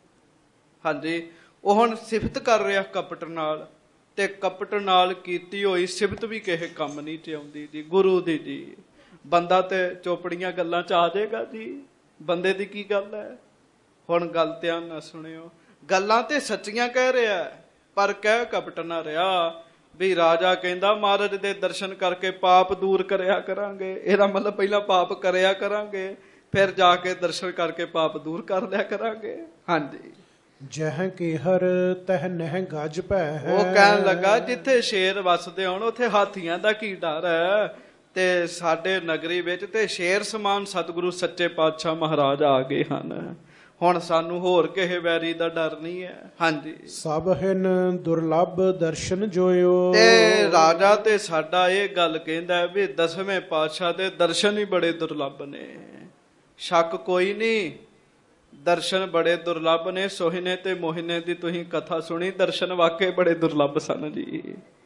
ਹਾਂਜੀ, ਉਹ ਹੁਣ ਸਿਫਤ ਕਰ ਰਿਹਾ ਕਪਟ ਨਾਲ, ਤੇ ਕਪਟ ਨਾਲ ਕੀਤੀ ਹੋਈ ਸਿਫਤ ਵੀ ਕਿਸੇ ਕੰਮ ਨਹੀਂ ਤੇ ਆਉਂਦੀ ਜੀ ਗੁਰੂ ਦੀ ਜੀ। ਬੰਦਾ ਤੇ ਚੋਪੜੀਆਂ ਗੱਲਾਂ 'ਚ ਆ ਜਾਏਗਾ ਜੀ, ਬੰਦੇ ਦੀ ਕੀ ਗੱਲ ਹੈ। ਹੁਣ ਗੱਲ ਧਿਆਨ ਨਾਲ ਸੁਣਿਓ, ਗੱਲਾਂ ਤੇ ਸੱਚੀਆਂ ਕਹਿ ਰਿਹਾ ਪਰ ਕਹਿ ਕਪਟ ਨਾ ਰਿਹਾ। ਵੀ ਰਾਜਾ ਕਹਿੰਦਾ ਮਹਾਰਾਜ ਦੇ ਦਰਸ਼ਨ ਕਰਕੇ ਪਾਪ ਦੂਰ ਕਰਿਆ ਕਰਾਂਗੇ, ਇਹਦਾ ਮਤਲਬ ਪਹਿਲਾਂ ਪਾਪ ਕਰਿਆ ਕਰਾਂਗੇ, ਫਿਰ ਜਾ ਕੇ ਦਰਸ਼ਨ ਕਰਕੇ ਪਾਪ ਦੂਰ ਕਰ ਲਿਆ ਕਰਾਂਗੇ। ਹਾਂਜੀ, ਜਹ ਕੇਹਰ ਤਹ ਨਹਿ ਗੱਜ ਭੈ। ਉਹ ਕਹਿਣ ਲੱਗਾ ਜਿੱਥੇ ਸ਼ੇਰ ਵੱਸਦੇ ਹੋਣ ਉੱਥੇ ਹਾਥੀਆਂ ਦਾ ਕੀ ਡਰ ਹੈ, ਤੇ ਸਾਡੇ ਨਗਰੀ ਵਿੱਚ ਤੇ ਸ਼ੇਰ ਸਮਾਨ ਸਤਿਗੁਰੂ ਸੱਚੇ ਪਾਤਸ਼ਾਹ ਮਹਾਰਾਜ ਆ ਗਏ ਹਨ। ਹੁਣ ਸਾਨੂੰ ਹੋਰ ਕਿਸੇ ਵੈਰੀ ਦਾ ਡਰ ਨਹੀਂ ਹੈ। ਹਾਂਜੀ, ਸਭ ਹਿਨ ਦੁਰਲਭ ਦਰਸ਼ਨ ਜੋਇਓ। ਤੇ ਰਾਜਾ ਤੇ ਸਾਡਾ ਇਹ ਗੱਲ ਕਹਿੰਦਾ ਵੀ 10ਵੇਂ ਪਾਤਸ਼ਾਹ ਦੇ ਦਰਸ਼ਨ ਹੀ ਬੜੇ ਦੁਰਲਭ ਨੇ। ਸ਼ੱਕ ਕੋਈ ਨਹੀਂ, ਦਰਸ਼ਨ ਬੜੇ ਦੁਰਲਭ ਨੇ। ਸੋਹਿਨੇ ਤੇ ਮੋਹਿਨੇ ਦੀ ਤੁਸੀਂ ਕਥਾ ਸੁਣੀ, ਦਰਸ਼ਨ ਵਾਕਈ ਬੜੇ ਦੁਰਲਭ ਸਨ ਜੀ।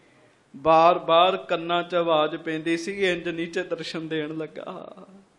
ਬਾਰ ਬਾਰ ਕੰਨਾਂ 'ਚ ਆਵਾਜ਼ ਪੈਂਦੀ ਸੀ, ਇੰਜ ਨੀਚੇ ਦਰਸ਼ਨ ਦੇਣ ਲੱਗਾ।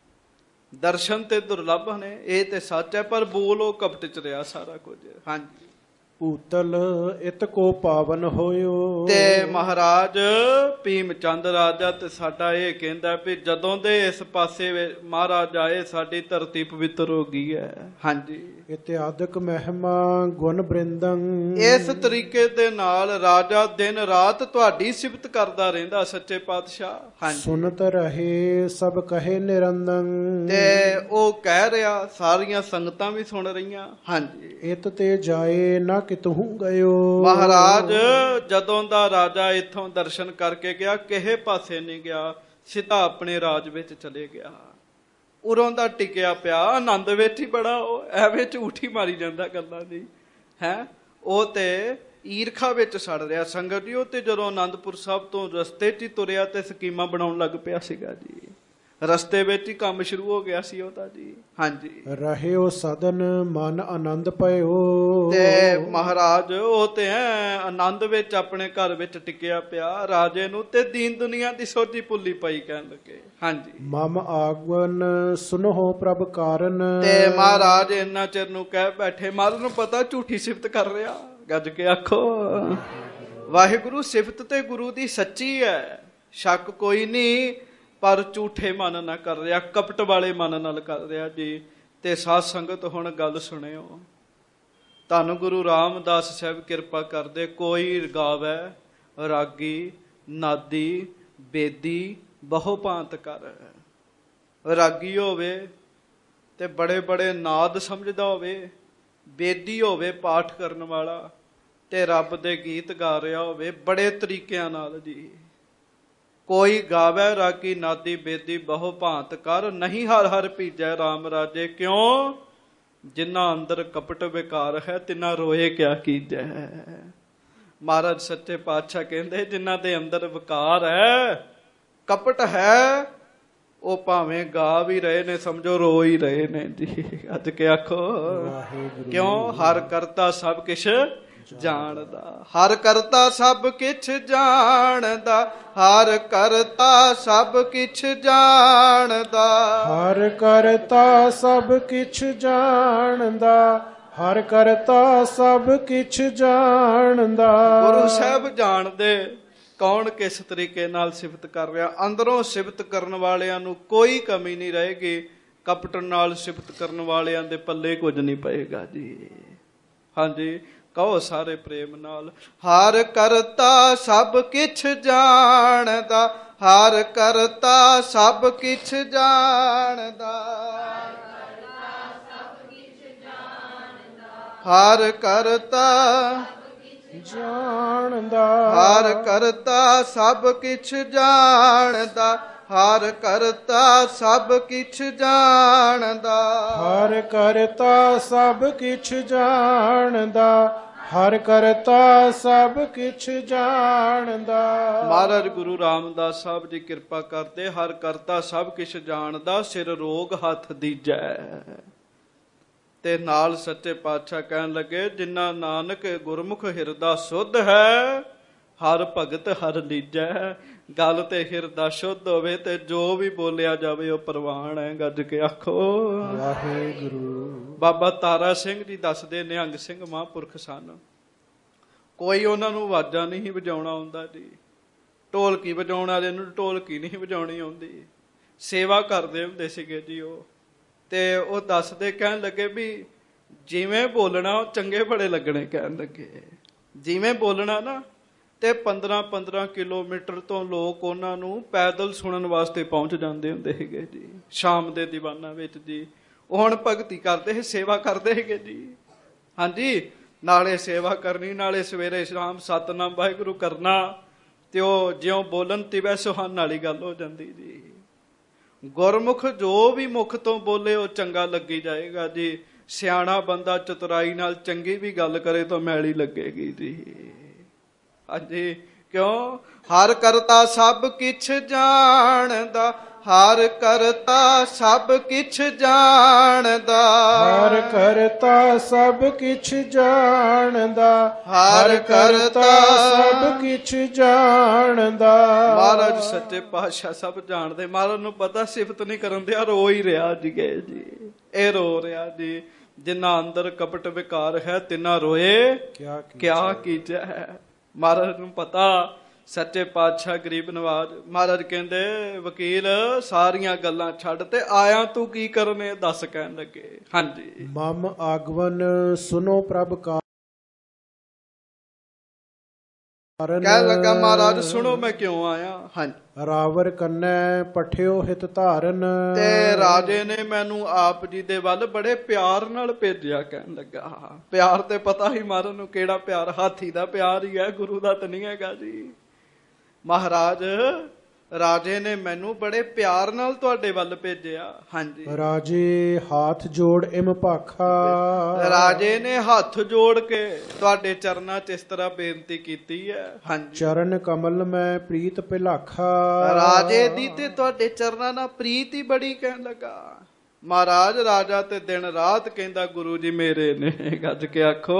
ਦਰਸ਼ਨ ਤੇ ਦੁਰਲਭ ਨੇ, ਇਹ ਤੇ ਸੱਚ ਹੈ, ਪਰ ਬੋਲ ਉਹ ਕਪਟ 'ਚ ਰਿਹਾ ਸਾਰਾ ਕੁਝ। ਹਾਂਜੀ, ਉਤਲ ਇਤ ਕੋ ਪਾਵਨ ਹੋਇਓ। ਤੇ ਮਹਾਰਾਜ ਭੀਮ ਚੰਦ ਰਾਜਾ ਤੇ ਸਾਡਾ ਇਹ ਕਹਿੰਦਾ ਵੀ ਜਦੋਂ ਦੇ ਇਸ ਪਾਸੇ ਮਹਾਰਾਜ ਆਏ ਸਾਡੀ ਧਰਤੀ ਪਵਿੱਤਰ ਹੋ ਗਈ ਹੈ। ਹਾਂਜੀ, ਇਤਿਆਦਿਕ ਮਹਿਮਾ ਗੁਣ ਬ੍ਰਿੰਦੰ। ਇਸ ਤਰੀਕੇ ਦੇ ਨਾਲ ਰਾਜਾ ਦਿਨ ਰਾਤ ਤੁਹਾਡੀ ਸਿਫਤ ਕਰਦਾ ਰਹਿੰਦਾ ਸੱਚੇ ਪਾਤਸ਼ਾਹ। ਹਾਂਜੀ, ਸੁਨਤ ਰਹੇ ਸਭ ਕਹੇ ਨਿਰੰਦੰ। ਤੇ ਉਹ ਕਹਿ ਰਿਹਾ, ਸਾਰੀਆਂ ਸੰਗਤਾਂ ਵੀ ਸੁਣ ਰਹੀਆਂ। ਹਾਂਜੀ, ਇਤ ਤੇ ਜਾਏ ਨਾ ਕਿਤਹੂ ਗਇਓ। ਮਹਾਰਾਜ ਜਦੋਂ ਦਾ ਰਾਜਾ ਇੱਥੋਂ ਦਰਸ਼ਨ ਕਰਕੇ ਗਿਆ, ਕਿਸੇ ਪਾਸੇ ਨਹੀਂ ਗਿਆ, ਸਿੱਧਾ ਆਪਣੇ ਰਾਜ ਵਿੱਚ ਚਲੇ ਗਿਆ। ਉਰੋਂ ਦਾ ਟਿਕਿਆ ਪਿਆ ਆਨੰਦ ਵਿੱਚ ਹੀ ਬੜਾ। ਉਹ ਐਵੇਂ ਝੂਠੀ ਮਾਰੀ ਜਾਂਦਾ ਗੱਲਾਂ ਦੀ ਹੈ। ਉਹ ਤੇ ਈਰਖਾ ਵਿੱਚ ਸੜ ਰਿਹਾ ਸੰਗਤ ਜੀ। ਉਹ ਤੇ ਜਦੋਂ ਆਨੰਦਪੁਰ ਸਾਹਿਬ ਤੋਂ ਰਸਤੇ 'ਚ ਹੀ ਤੁਰਿਆ ਤੇ ਸਕੀਮਾਂ ਬਣਾਉਣ ਲੱਗ ਪਿਆ ਸੀਗਾ ਜੀ। ਰਸਤੇ ਵਿੱਚ ਹੀ ਕੰਮ ਸ਼ੁਰੂ ਹੋ ਗਿਆ ਸੀ ਉਹਦਾ ਜੀ। ਹਾਂਜੀ, ਰਹਿਓ ਸਦਨ ਮਨ ਆਨੰਦ ਪਇਓ। ਤੇ ਮਹਾਰਾਜ ਉਹ ਤੇ ਆਨੰਦ ਵਿੱਚ ਆਪਣੇ ਘਰ ਵਿੱਚ ਟਿਕਿਆ ਪਿਆ। ਰਾਜੇ ਨੂੰ ਤੇ ਦੀਨ ਦੁਨੀਆ ਦੀ ਸੋਝੀ ਭੁੱਲੀ ਪਈ। ਕਹਿਣ ਲੱਗੇ ਹਾਂਜੀ, ਮਮ ਆਗਮਨ ਸੁਨੋ ਪ੍ਰਭ ਕਾਰਨ। ਤੇ ਮਹਾਰਾਜ ਇੰਨਾ ਚਿਰ ਨੂੰ ਕਹਿ ਬੈਠੇ, ਮਹਾਰਾਜ ਨੂੰ ਪਤਾ ਝੂਠੀ ਸਿਫਤ ਕਰ ਰਿਹਾ। ਗੱਜ ਕੇ ਆਖੋ ਵਾਹਿਗੁਰੂ। ਸਿਫਤ ਤੇ ਗੁਰੂ ਦੀ ਸੱਚੀ ਹੈ, ਸ਼ੱਕ ਕੋਈ ਨਹੀਂ, ਪਰ ਝੂਠੇ ਮਨ ਨਾਲ ਕਰ ਰਿਹਾ, ਕਪਟ ਵਾਲੇ ਮਨ ਨਾਲ ਕਰ ਰਿਹਾ ਜੀ। ਤੇ ਸਾਧ ਸੰਗਤ ਹੁਣ ਗੱਲ ਸੁਣਿਓ, ਧੰਨ ਗੁਰੂ ਰਾਮਦਾਸ ਸਾਹਿਬ ਕਿਰਪਾ ਕਰਦੇ। ਕੋਈ ਗਾਵੇ ਰਾਗੀ ਨਾਦੀ ਬੇਦੀ ਬਹੁ ਭਾਂਤ ਕਰ। ਰਾਗੀ ਹੋਵੇ ਤੇ ਬੜੇ ਬੜੇ ਨਾਦ ਸਮਝਦਾ ਹੋਵੇ, ਬੇਦੀ ਹੋਵੇ ਪਾਠ ਕਰਨ ਵਾਲਾ, ਤੇ ਰੱਬ ਦੇ ਗੀਤ ਗਾ ਰਿਹਾ ਹੋਵੇ ਬੜੇ ਤਰੀਕਿਆਂ ਨਾਲ ਜੀ। ਕੋਈ ਗਾਵੇ ਰਾਗੀ ਨਾਦੀ ਬੇਦੀ ਬਹੁ ਭਾਂਤ ਕਰ, ਨਹੀਂ ਹਰ ਹਰ ਭੀਜੈ ਰਾਮ ਰਾਜੇ। ਕਿਉਂ? ਜਿਨ੍ਹਾਂ ਅੰਦਰ ਕਪਟ ਵਿਕਾਰ ਹੈ ਤਿਨਾਂ ਰੋਏ ਕਿਆ ਕੀਜੈ। ਮਹਾਰਾਜ ਸੱਚੇ ਪਾਤਸ਼ਾਹ ਕਹਿੰਦੇ ਜਿਨ੍ਹਾਂ ਦੇ ਅੰਦਰ ਵਿਕਾਰ ਹੈ, ਕਪਟ ਹੈ, ਉਹ ਭਾਵੇਂ ਗਾ ਵੀ ਰਹੇ ਨੇ, ਸਮਝੋ ਰੋ ਹੀ ਰਹੇ ਨੇ ਜੀ। ਅੱਜ ਕੇ ਆਖੋ ਕਿਉਂ? ਹਰ ਕਰਤਾ ਸਭ ਕਿਛ ਜਾਣਦਾ, ਹਰ ਕਰਤਾ ਸਭ ਕਿਛ ਜਾਣਦਾ, ਹਰ ਕਰਤਾ ਸਭ ਕਿਛ ਜਾਣਦਾ, ਹਰ ਕਰਤਾ ਸਭ ਕਿਛ ਜਾਣਦਾ, ਹਰ ਕਰਤਾ ਸਭ ਕਿਛ ਜਾਣਦਾ। ਗੁਰੂ ਸਾਹਿਬ ਜਾਣਦੇ ਕੌਣ ਕਿਸ ਤਰੀਕੇ ਨਾਲ ਸਿਫਤ ਕਰ ਰਿਹਾ। ਅੰਦਰੋਂ ਸਿਫਤ ਕਰਨ ਵਾਲਿਆਂ ਨੂੰ ਕੋਈ ਕਮੀ ਨਹੀਂ ਰਹੇਗੀ, ਕਪਟ ਨਾਲ ਸਿਫਤ ਕਰਨ ਵਾਲਿਆਂ ਦੇ ਪੱਲੇ ਕੁਝ ਨਹੀਂ ਪਏਗਾ ਜੀ। ਹਾਂਜੀ, ਕਹੋ ਸਾਰੇ ਪ੍ਰੇਮ ਨਾਲ, ਹਰ ਕਰਤਾ ਸਭ ਕਿਛ ਜਾਣਦਾ, ਹਰ ਕਰਤਾ ਸਭ ਕਿਛ ਜਾਣਦਾ, ਹਰ ਕਰਤਾ ਜਾਣਦਾ, ਹਰ ਕਰਤਾ ਸਭ ਕਿਛ ਜਾਣਦਾ, ਹਰ ਕਰਤਾ ਸਭ ਕਿਛ ਜਾਣਦਾ। ਹਰ ਕਰਤਾ ਸਭ ਕਿਛ ਜਾਣਦਾ, ਹਰ ਕਰਤਾ ਸਭ ਕਿਛ ਜਾਣਦਾ। ਮਹਾਰਾਜ ਗੁਰੂ ਰਾਮਦਾਸ ਸਾਹਿਬ ਜੀ ਕਿਰਪਾ ਕਰਦੇ, ਹਰ ਕਰਤਾ ਸਭ ਕਿਛ ਜਾਣਦਾ, ਸਿਰ ਰੋਗ ਹੱਥ ਦੀਜੈ। ਤੇ ਨਾਲ ਸੱਚੇ ਪਾਤਸ਼ਾਹ ਕਹਿਣ ਲੱਗੇ, ਜਿਨ੍ਹਾਂ ਨਾਨਕ ਗੁਰਮੁਖ ਹਿਰਦਾ ਸੁਧ ਹੈ, ਹਰ ਭਗਤ ਹਰ ਲੀਜੈ। ਗੱਲ ਤੇ ਹਿਰਦਾ ਸ਼ੁੱਧ ਹੋਵੇ ਤੇ ਜੋ ਵੀ ਬੋਲਿਆ ਜਾਵੇ ਉਹ ਪ੍ਰਵਾਨ ਹੈ। ਗੱਜ ਕੇ ਆਖੋ ਵਾਹਿਗੁਰੂ। ਬਾਬਾ ਤਾਰਾ ਸਿੰਘ ਜੀ ਦੱਸਦੇ, ਨਿਹੰਗ ਸਿੰਘ ਮਹਾਂਪੁਰਖ ਸਨ। ਕੋਈ ਉਹਨਾਂ ਨੂੰ ਆਵਾਜ਼ਾਂ ਨਹੀਂ ਵਜਾਉਣਾ ਆਉਂਦਾ ਜੀ। ਢੋਲਕੀ ਵਜਾਉਣ ਵਾਲੇ ਨੂੰ ਢੋਲਕੀ ਨਹੀਂ ਵਜਾਉਣੀ ਆਉਂਦੀ। ਸੇਵਾ ਕਰਦੇ ਹੁੰਦੇ ਸੀਗੇ ਜੀ ਉਹ। ਤੇ ਉਹ ਦੱਸਦੇ, ਕਹਿਣ ਲੱਗੇ ਵੀ ਜਿਵੇਂ ਬੋਲਣਾ ਉਹ ਚੰਗੇ ਬੜੇ ਲੱਗਣੇ। ਕਹਿਣ ਲੱਗੇ ਜਿਵੇਂ ਬੋਲਣਾ ਨਾ, ਤੇ 15-15 ਕਿਲੋਮੀਟਰ ਤੋਂ ਲੋਕ ਉਹਨਾਂ ਨੂੰ ਪੈਦਲ ਸੁਣਨ ਵਾਸਤੇ ਪਹੁੰਚ ਜਾਂਦੇ ਹੁੰਦੇ ਸੀਗੇ ਜੀ, ਸ਼ਾਮ ਦੇ ਦੀਵਾਨਾਂ ਵਿੱਚ ਜੀ। ਉਹ ਹੁਣ ਭਗਤੀ ਕਰਦੇ ਸੀ, ਸੇਵਾ ਕਰਦੇ ਸੀਗੇ ਜੀ। ਹਾਂਜੀ, ਨਾਲੇ ਸੇਵਾ ਕਰਨੀ, ਨਾਲੇ ਸਵੇਰੇ ਸ਼ਾਮ ਸਤਿਨਾਮ ਵਾਹਿਗੁਰੂ ਕਰਨਾ, ਤੇ ਉਹ ਜਿਉਂ ਬੋਲਣ ਤਿਵੈ ਸੁਹਾਨ ਵਾਲੀ ਗੱਲ ਹੋ ਜਾਂਦੀ ਜੀ। ਗੁਰਮੁਖ ਜੋ ਵੀ ਮੁਖ ਤੋਂ ਬੋਲੇ ਉਹ ਚੰਗਾ ਲੱਗੀ ਜਾਏਗਾ ਜੀ। ਸਿਆਣਾ ਬੰਦਾ ਚਤੁਰਾਈ ਨਾਲ ਚੰਗੀ ਵੀ ਗੱਲ ਕਰੇ ਤਾਂ ਮੈਲੀ ਲੱਗੇਗੀ ਜੀ। ਹਾਂਜੀ, ਕਿਉਂ? ਹਰ ਕਰਤਾ ਸਭ ਕਿਛ ਜਾਣਦਾ, ਹਰ ਕਰਤਾ ਸਭ ਕਿਛ ਜਾਣਦਾ। ਹਰ ਕਰਤਾ ਸਭ ਕਿਛ ਜਾਣਦਾ, ਹਰ ਕਰਤਾ ਸਭ ਕਿਛ ਜਾਣਦਾ। ਮਹਾਰਾਜ ਸੱਚੇ ਪਾਤਸ਼ਾਹ ਸਭ ਜਾਣਦੇ। ਮਹਾਰਾਜ ਨੂੰ ਪਤਾ ਸਿਫਤ ਨਹੀਂ ਕਰਨ ਦਿਆ, ਰੋ ਹੀ ਰਿਹਾ ਜੀ ਗਏ ਜੀ। ਇਹ ਰੋ ਰਿਹਾ ਜੀ। ਜਿਨ੍ਹਾਂ ਅੰਦਰ ਕਪਟ ਵਿਕਾਰ ਹੈ, ਤਿੰਨਾ ਰੋਏ ਕਿਆ ਕੀਜੈ। ਮਹਾਰਾਜ ਨੂੰ ਪਤਾ, ਸੱਚੇ ਪਾਤਸ਼ਾਹ ਗਰੀਬ ਨਵਾਜ। ਮਹਾਰਾਜ ਕਹਿੰਦੇ, ਵਕੀਲ ਸਾਰੀਆਂ ਗੱਲਾਂ ਛੱਡ ਤੇ ਆਇਆ ਤੂੰ ਕੀ ਕਰਨੇ ਦੱਸ। ਕਹਿਣ ਲੱਗੇ ਹਾਂਜੀ। ਮਮ ਆਗਵਨ ਸੁਨੋ ਪ੍ਰਭ ਕਾਰਨ। ਕਹਿਣ ਲੱਗਾ, ਮਹਾਰਾਜ ਸੁਣੋ ਮੈਂ ਕਿਉਂ ਆਇਆ। ਹਾਂਜੀ। ਰਾਵਰ ਕੰਨੈ ਪਠਿਓ ਹਿਤ ਧਾਰਨ। ਤੇ ਰਾਜੇ ਨੇ ਮੈਨੂੰ ਆਪ ਜੀ ਦੇ ਵੱਲ ਬੜੇ ਪਿਆਰ ਨਾਲ ਭੇਜਿਆ। ਕਹਿਣ ਲੱਗਾ, ਪਿਆਰ ਤੇ ਪਤਾ ਹੀ ਮਹਾਰਾਜ ਨੂੰ ਕਿਹੜਾ ਪਿਆਰ, ਹਾਥੀ ਦਾ ਪਿਆਰ ਹੀ ਹੈ, ਗੁਰੂ ਦਾ ਤਾਂ ਨਹੀਂ ਹੈਗਾ ਜੀ। ਮਹਾਰਾਜ ਰਾਜੇ ਨੇ ਮੈਨੂੰ ਬੜੇ ਪਿਆਰ ਨਾਲ ਤੁਹਾਡੇ ਵੱਲ ਭੇਜਿਆ। ਹਾਂਜੀ। ਰਾਜੇ ਹਾਥ ਜੋੜ ਇਮ ਭਾਖਾ। ਰਾਜੇ ਨੇ ਹੱਥ ਜੋੜ ਕੇ ਤੁਹਾਡੇ ਚਰਨਾਂ 'ਚ ਇਸ ਤਰ੍ਹਾਂ ਬੇਨਤੀ ਕੀਤੀ ਹੈ। ਹਾਂਜੀ। ਚਰਨ ਕਮਲ ਮੈਂ ਪ੍ਰੀਤ ਭਿਲਾਖਾ। ਰਾਜੇ ਦੀ ਤੇ ਤੁਹਾਡੇ ਚਰਨਾਂ ਨਾਲ ਪ੍ਰੀਤ ਹੀ ਬੜੀ। ਕਹਿਣ ਲੱਗਾ, ਮਹਾਰਾਜ ਰਾਜਾ ਤੇ ਦਿਨ ਰਾਤ ਕਹਿੰਦਾ ਗੁਰੂ ਜੀ ਮੇਰੇ ਨੇ। ਗੱਜ ਕੇ ਆਖੋ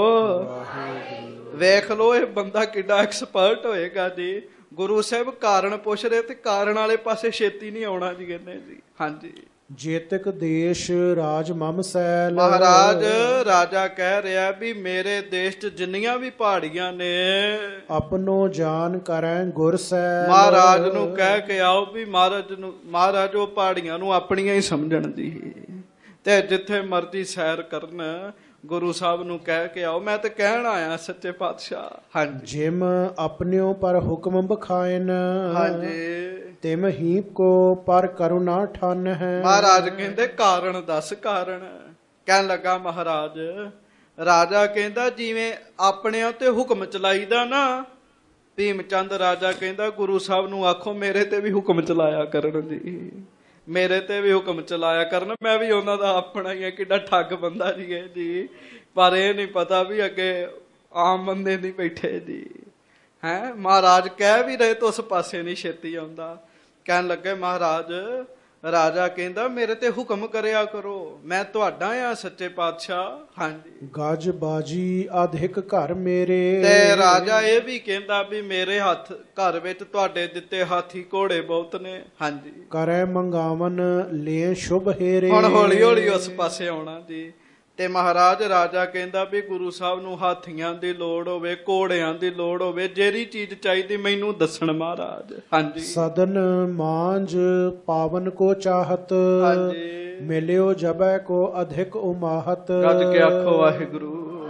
ਵੇਖ ਲੋ ਇਹ ਬੰਦਾ ਕਿੱਡਾ ਐਕਸਪਰਟ ਹੋਏਗਾ ਜੀ। ਗੁਰੂ ਸਾਹਿਬ ਕਾਰਨ ਪੁੱਛ ਰਹੇ ਤੇ ਕਾਰਨ ਵਾਲੇ ਪਾਸੇ ਛੇਤੀ ਨਹੀਂ ਆਉਣਾ ਜੀ ਕਹਿੰਦੇ ਜੀ। ਹਾਂਜੀ। ਜੇਤਕ ਦੇਸ਼ ਰਾਜ ਮਮ ਸੈਲ। ਮਹਾਰਾਜ ਰਾਜਾ ਕਹਿ ਰਿਹਾ ਵੀ ਮੇਰੇ ਦੇਸ਼ 'ਚ ਜਿੰਨੀਆਂ ਵੀ ਪਹਾੜੀਆਂ ਨੇ, ਆਪਣੋ ਜਾਨ ਕਰੈ ਗੁਰ ਸੈਲ। ਮਹਾਰਾਜ ਨੂੰ ਕਹਿ ਕੇ ਆਓ ਵੀ ਮਹਾਰਾਜ ਉਹ ਪਹਾੜੀਆਂ ਨੂੰ ਆਪਣੀਆਂ ਹੀ ਸਮਝਣ ਦੀ। ਤੇ ਜਿੱਥੇ ਮਰਜ਼ੀ ਸੈਰ ਕਰਨ, ਗੁਰੂ ਸਾਹਿਬ ਨੂੰ ਕਹਿ ਕੇ ਆਓ। ਮੈਂ ਤੇ ਕਹਿਣ ਆਇਆ ਸੱਚੇ ਪਾਤਸ਼ਾਹ। ਹਾਂਜੀ। ਜਿਮ ਆਪਣਿਓ ਪਰ ਹੁਕਮ ਬਖਾਇਨ। ਹਾਂਜੀ। ਤਿਮ ਹੀ ਕੋ ਪਰ ਕਰੁਣਾ ਠਨ ਹੈ। ਮਹਾਰਾਜ ਕਹਿੰਦੇ ਕਾਰਨ ਦੱਸ। ਕਾਰਨ ਕਹਿਣ ਲੱਗਾ ਮਹਾਰਾਜ, ਰਾਜਾ ਕਹਿੰਦਾ ਜਿਵੇਂ ਆਪਣਿਆਂ ਤੇ ਹੁਕਮ ਚਲਾਈਦਾ ਨਾ। ਭੀਮ ਚੰਦ ਰਾਜਾ ਕਹਿੰਦਾ ਗੁਰੂ ਸਾਹਿਬ ਨੂੰ ਆਖੋ ਮੇਰੇ ਤੇ ਵੀ ਹੁਕਮ ਚਲਾਇਆ ਕਰਨ ਜੀ, ਮੇਰੇ ਤੇ ਵੀ ਹੁਕਮ ਚਲਾਇਆ ਕਰਨ। ਮੈਂ ਵੀ ਉਹਨਾਂ ਦਾ ਆਪਣਾ ਹੀ ਆ। ਕਿੱਡਾ ਠੱਗ ਬੰਦਾ ਜੀ ਇਹ ਜੀ। ਪਰ ਇਹ ਨਹੀਂ ਪਤਾ ਵੀ ਅੱਗੇ ਆਮ ਬੰਦੇ ਨਹੀਂ ਬੈਠੇ ਜੀ। ਹੈਂ, ਮਹਾਰਾਜ ਕਹਿ ਵੀ ਰਹੇ ਤਾਂ ਉਸ ਪਾਸੇ ਨਹੀਂ ਛੇਤੀ ਆਉਂਦਾ। ਕਹਿਣ ਲੱਗੇ ਮਹਾਰਾਜ, ਰਾਜਾ ਕਹਿੰਦਾ ਮੇਰੇ ਤੇ ਹੁਕਮ ਕਰਿਆ ਕਰੋ, ਮੈਂ ਤੁਹਾਡਾ ਆ ਸੱਚੇ ਪਾਤਸ਼ਾਹ। ਹਾਂਜੀ। ਗਜ ਬਾਜੀ ਅਧਿਕ ਘਰ ਮੇਰੇ। ਤੇ ਰਾਜਾ ਇਹ ਵੀ ਕਹਿੰਦਾ ਵੀ ਮੇਰੇ ਹੱਥ ਘਰ ਵਿੱਚ ਤੁਹਾਡੇ ਦਿੱਤੇ ਹਾਥੀ ਘੋੜੇ ਬਹੁਤ ਨੇ। ਹਾਂਜੀ। ਕਰੈ ਮੰਗਾਵਨ ਲੈ ਸ਼ੁਭ ਹੇਰੇ। ਹੁਣ ਹੌਲੀ ਹੌਲੀ ਉਸ ਪਾਸੇ ਆਉਣਾ ਜੀ। ਤੇ ਮਹਾਰਾਜ ਰਾਜਾ ਕਹਿੰਦਾ ਵੀ ਗੁਰੂ ਸਾਹਿਬ ਨੂੰ ਹਾਥੀਆਂ ਦੀ ਲੋੜ ਹੋਵੇ, ਘੋੜਿਆਂ ਦੀ ਲੋੜ ਹੋਵੇ, ਜਿਹੜੀ ਚੀਜ਼ ਚਾਹੀਦੀ ਮੈਨੂੰ ਦੱਸਣ ਮਹਾਰਾਜ। ਹਾਂਜੀ। ਸਦਨ ਮਾਂਜ ਪਾਵਨ ਕੋ ਚਾਹਤ। ਹਾਂਜੀ। ਮਿਲਿਓ ਜਬੈ ਕੋ ਅਧਿਕ ਉਮਾਹਤ। ਗੱਜ ਕੇ ਆਖੋ ਵਾਹਿਗੁਰੂ।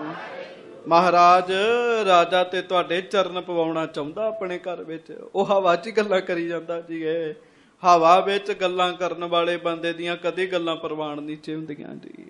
ਮਹਾਰਾਜ ਰਾਜਾ ਤੇ ਤੁਹਾਡੇ ਚਰਨ ਪਵਾਉਣਾ ਚਾਹੁੰਦਾ ਆਪਣੇ ਘਰ ਵਿੱਚ। ਉਹ ਹਵਾ 'ਚ ਗੱਲਾਂ ਕਰੀ ਜਾਂਦਾ ਜੀ। ਇਹ ਹਵਾ ਵਿੱਚ ਗੱਲਾਂ ਕਰਨ ਵਾਲੇ ਬੰਦੇ ਦੀਆਂ ਕਦੇ ਗੱਲਾਂ ਪ੍ਰਵਾਨ ਨਹੀਂ ਚ ਹੁੰਦੀਆਂ ਜੀ।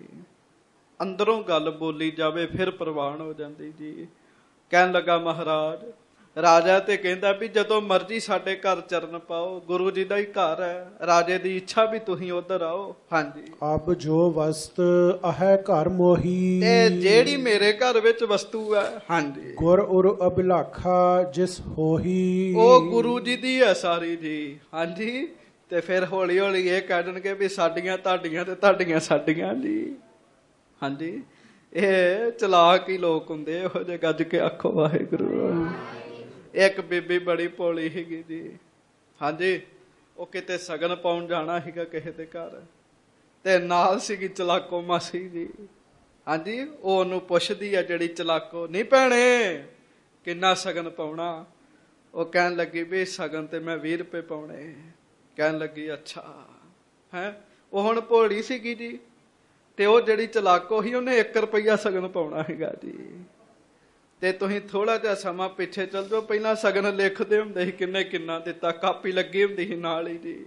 ਅੰਦਰੋਂ ਗੱਲ ਬੋਲੀ ਜਾਵੇ ਫਿਰ ਪ੍ਰਵਾਨ ਹੋ ਜਾਂਦੀ ਜੀ। ਕਹਿਣ ਲੱਗਾ ਮਹਾਰਾਜ, ਰਾਜਾ ਤੇ ਕਹਿੰਦਾ ਵੀ ਜਦੋਂ ਮਰਜ਼ੀ ਸਾਡੇ ਘਰ ਚਰਨ ਪਾਓ, ਗੁਰੂ ਜੀ ਦਾ ਹੀ ਘਰ ਹੈ, ਰਾਜੇ ਦੀ ਇੱਛਾ ਵੀ ਤੁਸੀਂ ਉਧਰ ਆਓ। ਹਾਂਜੀ। ਅਬ ਜੋ ਵਸਤ ਅਹੈ ਘਰ ਮੋਹੀ, ਤੇ ਜਿਹੜੀ ਮੇਰੇ ਘਰ ਵਿੱਚ ਵਸਤੂ ਹੈ, ਹਾਂਜੀ, ਗੁਰ ਉਰ ਅਭਿਲਾਖਾ ਜਿਸ ਹੋਹੀ, ਉਹ ਗੁਰੂ ਜੀ ਦੀ ਹੈ ਸਾਰੀ ਜੀ। ਹਾਂਜੀ। ਤੇ ਫਿਰ ਹੌਲੀ ਹੌਲੀ ਇਹ ਕਹਿ ਦੇਣਗੇ ਵੀ ਸਾਡੀਆਂ ਤੁਹਾਡੀਆਂ ਤੇ ਤੁਹਾਡੀਆਂ ਸਾਡੀਆਂ ਜੀ। ਹਾਂਜੀ। ਇਹ ਚਲਾਕ ਹੀ ਲੋਕ ਹੁੰਦੇ, ਇਹੋ ਜਿਹੇ ਗੱਜ ਕੇ ਆਖੋ ਵਾਹਿਗੁਰੂ। ਇੱਕ ਬੀਬੀ ਬੜੀ ਭੋਲੀ ਸੀਗੀ ਜੀ। ਹਾਂਜੀ। ਉਹ ਕਿਤੇ ਸਗਨ ਪਾਉਣ ਜਾਣਾ ਸੀਗਾ ਕਿਸੇ ਦੇ ਘਰ, ਤੇ ਨਾਲ ਸੀਗੀ ਚਲਾਕੋ ਮਾਸੀ ਜੀ। ਹਾਂਜੀ। ਉਹ ਉਹਨੂੰ ਪੁੱਛਦੀ ਆ ਜਿਹੜੀ ਚਲਾਕੋ, ਨਹੀਂ ਭੈਣੇ ਕਿੰਨਾ ਸਗਨ ਪਾਉਣਾ? ਉਹ ਕਹਿਣ ਲੱਗੀ ਵੀ ਸਗਨ ਤੇ ਮੈਂ 20 ਰੁਪਏ ਪਾਉਣੇ। ਕਹਿਣ ਲੱਗੀ ਅੱਛਾ ਹੈ। ਉਹ ਹੁਣ ਭੋਲੀ ਸੀਗੀ ਜੀ, ਤੇ ਉਹ ਜਿਹੜੀ ਚਲਾਕੋ ਸੀ ਉਹਨੇ 1 ਰੁਪਈਆ ਸਗਨ ਪਾਉਣਾ ਹੈਗਾ ਜੀ। ਤੇ ਤੁਸੀਂ ਥੋੜਾ ਜਿਹਾ ਸਮਾਂ ਪਿੱਛੇ ਚੱਲ ਜਾਓ, ਪਹਿਲਾਂ ਸਗਨ ਲਿਖਦੇ ਹੁੰਦੇ ਸੀ ਕਿੰਨੇ ਕਿੰਨਾ ਦਿੱਤਾ, ਕਾਪੀ ਲੱਗੀ ਹੁੰਦੀ ਸੀ ਨਾਲ ਹੀ ਜੀ।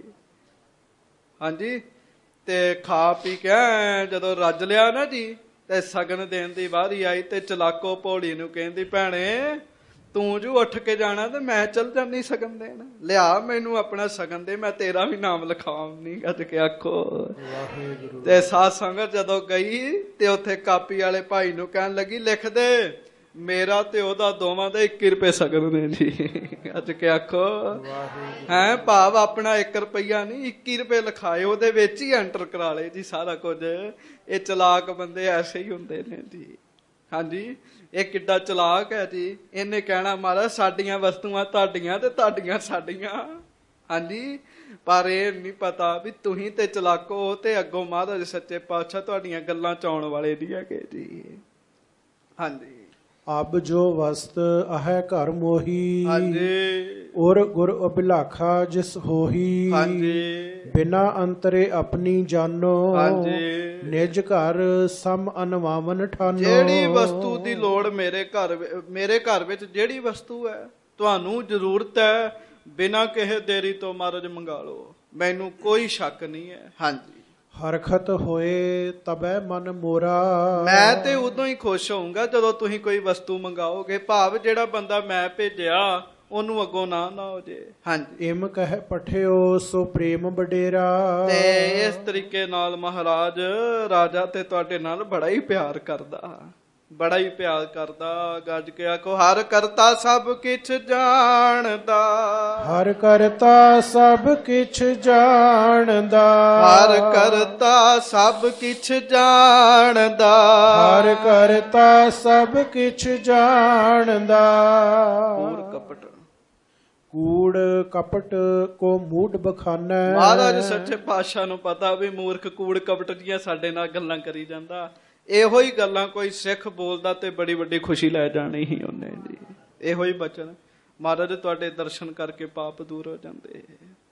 ਹਾਂਜੀ। ਤੇ ਖਾ ਪੀ ਕੇ ਜਦੋਂ ਰੱਜ ਲਿਆ ਨਾ ਜੀ, ਤੇ ਸਗਨ ਦੇਣ ਦੀ ਵਾਰੀ ਆਈ, ਤੇ ਚਲਾਕੋ ਭੋਲੀ ਨੂੰ ਕਹਿੰਦੀ ਭੈਣੇ ਤੂੰ ਜੂ ਉੱਠ ਕੇ ਜਾਣਾ ਤੇ ਮੈਂ ਚੱਲ ਜਾਂਦੀ ਸਗਨ ਦੇਣ, ਲਿਆ ਮੈਨੂੰ ਆਪਣਾ ਸਗਨ ਦੇ, ਮੈਂ ਤੇਰਾ ਵੀ ਨਾਮ ਲਿਖਾਉਣੀ। ਅੱਜ ਕੇ ਆਖੋ। ਤੇ ਸਾਧ ਸੰਗਤ ਜਦੋਂ ਗਈ ਤੇ ਉੱਥੇ ਕਾਪੀ ਵਾਲੇ ਭਾਈ ਨੂੰ ਕਹਿਣ ਲੱਗੀ ਲਿਖ ਦੇ, ਮੇਰਾ ਤੇ ਉਹਦਾ ਦੋਵਾਂ ਦਾ 21 ਰੁਪਏ ਸਗਨ ਨੇ ਜੀ। ਅੱਜ ਕੇ ਆਖੋ। ਹੈ ਭਾਵ ਆਪਣਾ 1 ਰੁਪਈਆ ਨਹੀਂ 21 ਰੁਪਏ ਲਿਖਾਏ, ਉਹਦੇ ਵਿੱਚ ਹੀ ਐਂਟਰ ਕਰਾ ਲਏ ਜੀ ਸਾਰਾ ਕੁਝ। ਇਹ ਚਲਾਕ ਬੰਦੇ ਐਸੇ ਹੀ ਹੁੰਦੇ ਨੇ ਜੀ। ਹਾਂਜੀ। ਇਹ ਕਿੱਡਾ ਚਲਾਕ ਹੈ ਜੀ। ਇਹਨੇ ਕਹਿਣਾ ਮਹਾਰਾਜ ਸਾਡੀਆਂ ਵਸਤੂਆਂ ਤੁਹਾਡੀਆਂ ਤੇ ਤੁਹਾਡੀਆਂ ਸਾਡੀਆਂ। ਹਾਂਜੀ। ਪਰ ਇਹ ਨਹੀਂ ਪਤਾ ਵੀ ਤੁਸੀਂ ਤੇ ਚਲਾਕੋ, ਤੇ ਅੱਗੋਂ ਮਹਾਰਾਜ ਸੱਚੇ ਪਾਤਸ਼ਾਹ ਤੁਹਾਡੀਆਂ ਗੱਲਾਂ ਚ ਆਉਣ ਵਾਲੇ ਨਹੀਂ ਹੈਗੇ ਜੀ। ਹਾਂਜੀ। ਅਬ ਜੋ ਵਸਤ ਅਹੈ ਘਰ ਮੋਹੀ, ਹਾਂਜੀ। ਉਰ ਗੁਰ ਅਭਿਲਾਖਾ ਜਿਸ ਹੋਹੀ, ਹਾਂਜੀ। ਬਿਨਾ ਅੰਤਰੇ ਆਪਣੀ ਜਾਨੋ, ਹਾਂਜੀ। ਨਿਜ ਘਰ ਸਮ ਅਨਵਾਵਨ ਠਾਨੋ। ਜਿਹੜੀ ਵਸਤੂ ਦੀ ਲੋੜ ਮੇਰੇ ਘਰ ਵਿੱਚ ਜਿਹੜੀ ਵਸਤੂ ਹੈ ਤੁਹਾਨੂੰ ਜ਼ਰੂਰਤ ਹੈ, ਬਿਨਾਂ ਕਿਸੇ ਦੇਰੀ ਤੋਂ ਮਹਾਰਾਜ ਮੰਗਾ ਲਓ, ਮੈਨੂੰ ਕੋਈ ਸ਼ੱਕ ਨਹੀਂ ਹੈ। ਹਾਂਜੀ। ਹਰਖਤ ਹੋਏ ਤਬੈ ਮਨ ਮੋਰਾ, ਮੈਂ ਤੇ ਉਦੋਂ ਹੀ ਖੁਸ਼ ਹੋਊਂਗਾ ਜਦੋਂ ਤੁਸੀਂ ਕੋਈ ਵਸਤੂ ਮੰਗਾਓਗੇ, ਭਾਵ ਜਿਹੜਾ ਬੰਦਾ ਮੈਂ ਭੇਜਿਆ ਉਹਨੂੰ ਅੱਗੋਂ ਨਾ ਹੋ ਜੇ। ਹਾਂਜੀ। ਇਮ ਕਹਿ ਪਠਿਓ ਸੋ ਪ੍ਰੇਮ ਬਡੇਰਾ। ਤੇ ਇਸ ਤਰੀਕੇ ਨਾਲ ਮਹਾਰਾਜ ਰਾਜਾ ਤੇ ਤੁਹਾਡੇ ਨਾਲ ਬੜਾ ਹੀ ਪਿਆਰ ਕਰਦਾ, ਬੜਾ ਹੀ ਪਿਆਰ ਕਰਦਾ। ਗੱਜ ਕੇ ਆਖੋ ਹਰ ਕਰਤਾ ਸਭ ਕਿਛ ਜਾਣਦਾ, ਹਰ ਕਰਤਾ ਸਭ ਕਿਛ ਜਾਣਦਾ, ਹਰ ਕਰਤਾ ਸਭ ਕਿਛ ਜਾਣਦਾ, ਹਰ ਕਰਤਾ ਸਭ ਕਿਛ ਜਾਣਦਾ। ਕੂੜ ਕਪਟ ਕੂੜ ਕਪਟ ਕੋ ਮੂਡ ਬਖਾਨੈ। ਮਹਾਰਾਜ ਸੱਚੇ ਪਾਤਸ਼ਾਹ ਨੂੰ ਪਤਾ ਵੀ ਮੂਰਖ ਕੂੜ ਕਪਟ ਦੀਆਂ ਸਾਡੇ ਨਾਲ ਗੱਲਾਂ ਕਰੀ ਜਾਂਦਾ। ਇਹੋ ਹੀ ਗੱਲਾਂ ਕੋਈ ਸਿੱਖ ਬੋਲਦਾ ਤੇ ਬੜੀ ਵੱਡੀ ਖੁਸ਼ੀ ਲੈ ਜਾਣੀ ਹੀ ਉਹਨੇ ਜੀ। ਇਹੋ ਹੀ ਬਚਨ। ਮਹਾਰਾਜ ਤੁਹਾਡੇ ਦਰਸ਼ਨ ਕਰਕੇ ਪਾਪ ਦੂਰ ਹੋ ਜਾਂਦੇ,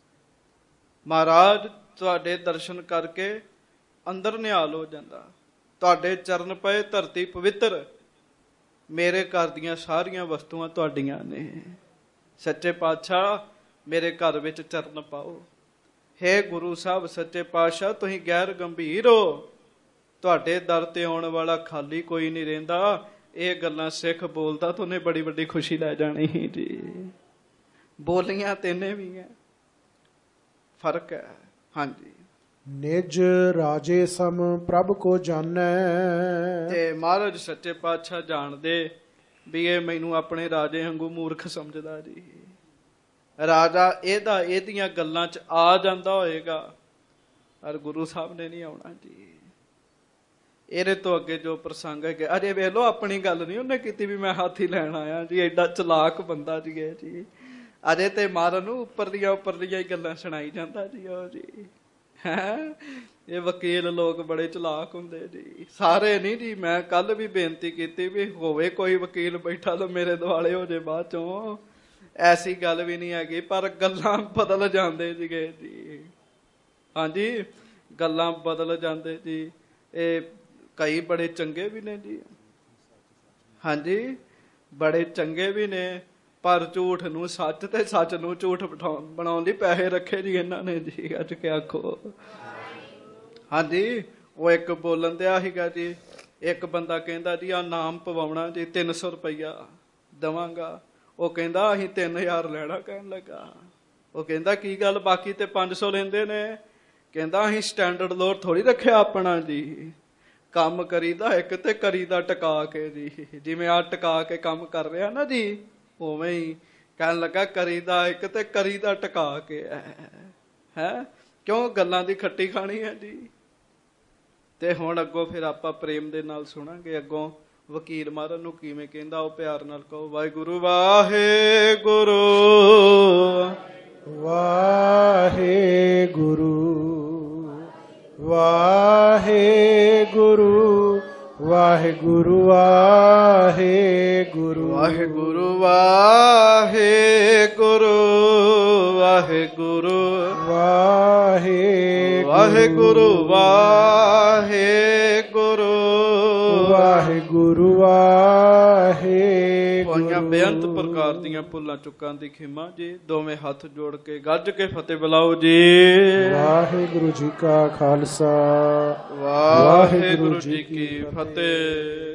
ਮਹਾਰਾਜ ਤੁਹਾਡੇ ਦਰਸ਼ਨ ਕਰਕੇ ਅੰਦਰ ਨਿਹਾਲ ਹੋ ਜਾਂਦਾ। ਤੁਹਾਡੇ ਚਰਨ ਪਏ ਧਰਤੀ ਪਵਿੱਤਰ, ਮੇਰੇ ਘਰ ਦੀਆਂ ਸਾਰੀਆਂ ਵਸਤੂਆਂ ਤੁਹਾਡੀਆਂ ਨੇ। ਸੱਚੇ ਪਾਤਸ਼ਾਹ ਮੇਰੇ ਘਰ ਵਿੱਚ ਚਰਨ ਪਾਓ। ਹੇ ਗੁਰੂ ਸਾਹਿਬ ਸੱਚੇ ਪਾਤਸ਼ਾਹ ਤੁਸੀਂ ਗੈਰ ਗੰਭੀਰ ਹੋ, ਤੁਹਾਡੇ ਦਰ ਤੇ ਆਉਣ ਵਾਲਾ ਖਾਲੀ ਕੋਈ ਨਹੀਂ ਰਹਿੰਦਾ। ਇਹ ਗੱਲਾਂ ਸਿੱਖ ਬੋਲਦਾ ਤਾਂ ਉਹਨੇ ਬੜੀ ਵੱਡੀ ਖੁਸ਼ੀ ਲੈ ਜਾਣੀ ਸੀ ਜੀ। ਬੋਲੀਆਂ ਤੈਨੇ ਵੀ ਹੈ, ਫਰਕ ਹੈ। ਹਾਂਜੀ। ਨਿਜ ਰਾਜੇ ਸਮ ਪ੍ਰਭ ਕੋ ਜਾਣੈ। ਤੇ ਮਹਾਰਾਜ ਸੱਚੇ ਪਾਤਸ਼ਾਹ ਜਾਣਦੇ ਵੀ ਇਹ ਮੈਨੂੰ ਆਪਣੇ ਰਾਜੇ ਵਾਂਗੂ ਮੂਰਖ ਸਮਝਦਾ ਜੀ। ਰਾਜਾ ਇਹਦੀਆਂ ਗੱਲਾਂ 'ਚ ਆ ਜਾਂਦਾ ਹੋਏਗਾ, ਪਰ ਗੁਰੂ ਸਾਹਿਬ ਨੇ ਨਹੀਂ ਆਉਣਾ ਜੀ। ਇਹਦੇ ਤੋਂ ਅੱਗੇ ਜੋ ਪ੍ਰਸੰਗ ਹੈ, ਅਜੇ ਵੇਖ ਲਓ ਆਪਣੀ ਗੱਲ ਨਹੀਂ ਉਹਨੇ ਕੀਤੀ ਵੀ ਮੈਂ ਹਾਥੀ ਲੈਣ ਆਇਆ ਜੀ, ਐਡਾ ਚਲਾਕ ਬੰਦਾ ਜੀ ਹੈ ਜੀ। ਅਜੇ ਤੇ ਮਾਰਨ ਨੂੰ ਉੱਪਰਲੀਆਂ ਹੀ ਗੱਲਾਂ ਸੁਣਾਈ ਜਾਂਦਾ ਜੀ। ਉਹ ਜੀ ਹੈ ਇਹ ਵਕੀਲ ਲੋਕ ਬੜੇ ਚਲਾਕ ਹੁੰਦੇ ਜੀ, ਸਾਰੇ ਨਹੀਂ ਜੀ। ਮੈਂ ਕੱਲ ਵੀ ਬੇਨਤੀ ਕੀਤੀ ਵੀ ਹੋਵੇ ਕੋਈ ਵਕੀਲ ਬੈਠਾ ਤਾਂ ਮੇਰੇ ਦੁਆਲੇ ਹੋ ਜੇ ਬਾਅਦ ਚੋਂ, ਐਸੀ ਗੱਲ ਵੀ ਨਹੀਂ ਹੈਗੀ। ਪਰ ਗੱਲਾਂ ਬਦਲ ਜਾਂਦੇ ਸੀਗੇ ਜੀ। ਹਾਂਜੀ। ਗੱਲਾਂ ਬਦਲ ਜਾਂਦੇ ਜੀ। ਇਹ ਕਈ ਬੜੇ ਚੰਗੇ ਵੀ ਨੇ ਜੀ। ਹਾਂਜੀ। ਬੜੇ ਚੰਗੇ ਵੀ ਨੇ, ਪਰ ਝੂਠ ਨੂੰ ਸੱਚ ਤੇ ਸੱਚ ਨੂੰ ਝੂਠ ਬਣਾਉਣ ਲਈ ਪੈਸੇ ਰੱਖੇ ਜੀ ਇਹਨਾਂ ਨੇ ਜੀ। ਅੱਜ ਕੇ ਆਖੋ। ਹਾਂਜੀ। ਉਹ ਇੱਕ ਬੋਲਣ ਦਿਆ ਸੀਗਾ ਜੀ, ਇੱਕ ਬੰਦਾ ਕਹਿੰਦਾ ਜੀ ਆ ਨਾਮ ਪਵਾਉਣਾ ਜੀ 300 ਰੁਪਈਆ ਦੇਵਾਂਗਾ। ਉਹ ਕਹਿੰਦਾ ਅਸੀਂ 3000 ਲੈਣਾ। ਕਹਿਣ ਲੱਗਾ, ਉਹ ਕਹਿੰਦਾ ਕੀ ਗੱਲ, ਬਾਕੀ ਤੇ 500 ਲੈਂਦੇ ਨੇ। ਕਹਿੰਦਾ ਅਸੀਂ ਸਟੈਂਡਰਡ ਲੋਡ ਥੋੜੀ ਰੱਖਿਆ ਆਪਣਾ ਜੀ, ਕੰਮ ਕਰੀਦਾ ਇੱਕ ਤੇ ਕਰੀਦਾ ਟਿਕਾ ਕੇ ਜੀ, ਜਿਵੇਂ ਆ ਟਿਕਾ ਕੇ ਕੰਮ ਕਰ ਰਿਹਾ ਨਾ ਜੀ ਉਵੇਂ ਹੀ। ਕਹਿਣ ਲੱਗਾ ਕਰੀਦਾ ਇੱਕ ਤੇ ਕਰੀਦਾ ਟਿਕਾ ਕੇ ਹੈ ਕਿਉਂ, ਗੱਲਾਂ ਦੀ ਖੱਟੀ ਖਾਣੀ ਹੈ ਜੀ। ਤੇ ਹੁਣ ਅੱਗੋਂ ਫਿਰ ਆਪਾਂ ਪ੍ਰੇਮ ਦੇ ਨਾਲ ਸੁਣਾਂਗੇ ਅੱਗੋਂ ਵਕੀਲ ਮਹਾਰਾਜ ਨੂੰ ਕਿਵੇਂ ਕਹਿੰਦਾ, ਉਹ ਪਿਆਰ ਨਾਲ ਕਹੋ। ਵਾਹਿਗੁਰੂ ਵਾਹਿਗੁਰੂ ਵਾਹਿਗੁਰੂ ਵਾਹਿਗੁਰੂ ਵਾਹਿਗੁਰੂ ਵਾਹਿਗੁਰੂ ਵਾਹਿਗੁਰੂ ਵਾਹਿਗੁਰੂ ਵਾਹਿਗੁਰੂ ਵਾਹਿਗੁਰੂ ਵਾਹਿਗੁਰੂ ਵਾਹਿਗੁਰੂ ਵਾਹਿਗੁਰੂ। ਹੋਈਆਂ ਬੇਅੰਤ ਪ੍ਰਕਾਰ ਦੀਆਂ ਭੁੱਲਾਂ ਚੁੱਕਾਂ ਦੀ ਖਿਮਾ ਜੀ। ਦੋਵੇਂ ਹੱਥ ਜੋੜ ਕੇ ਗੱਜ ਕੇ ਫਤਿਹ ਬੁਲਾਓ ਜੀ। ਵਾਹਿਗੁਰੂ ਜੀ ਕਾ ਖਾਲਸਾ ਵਾਹਿਗੁਰੂ ਜੀ ਕੀ ਫਤਿਹ।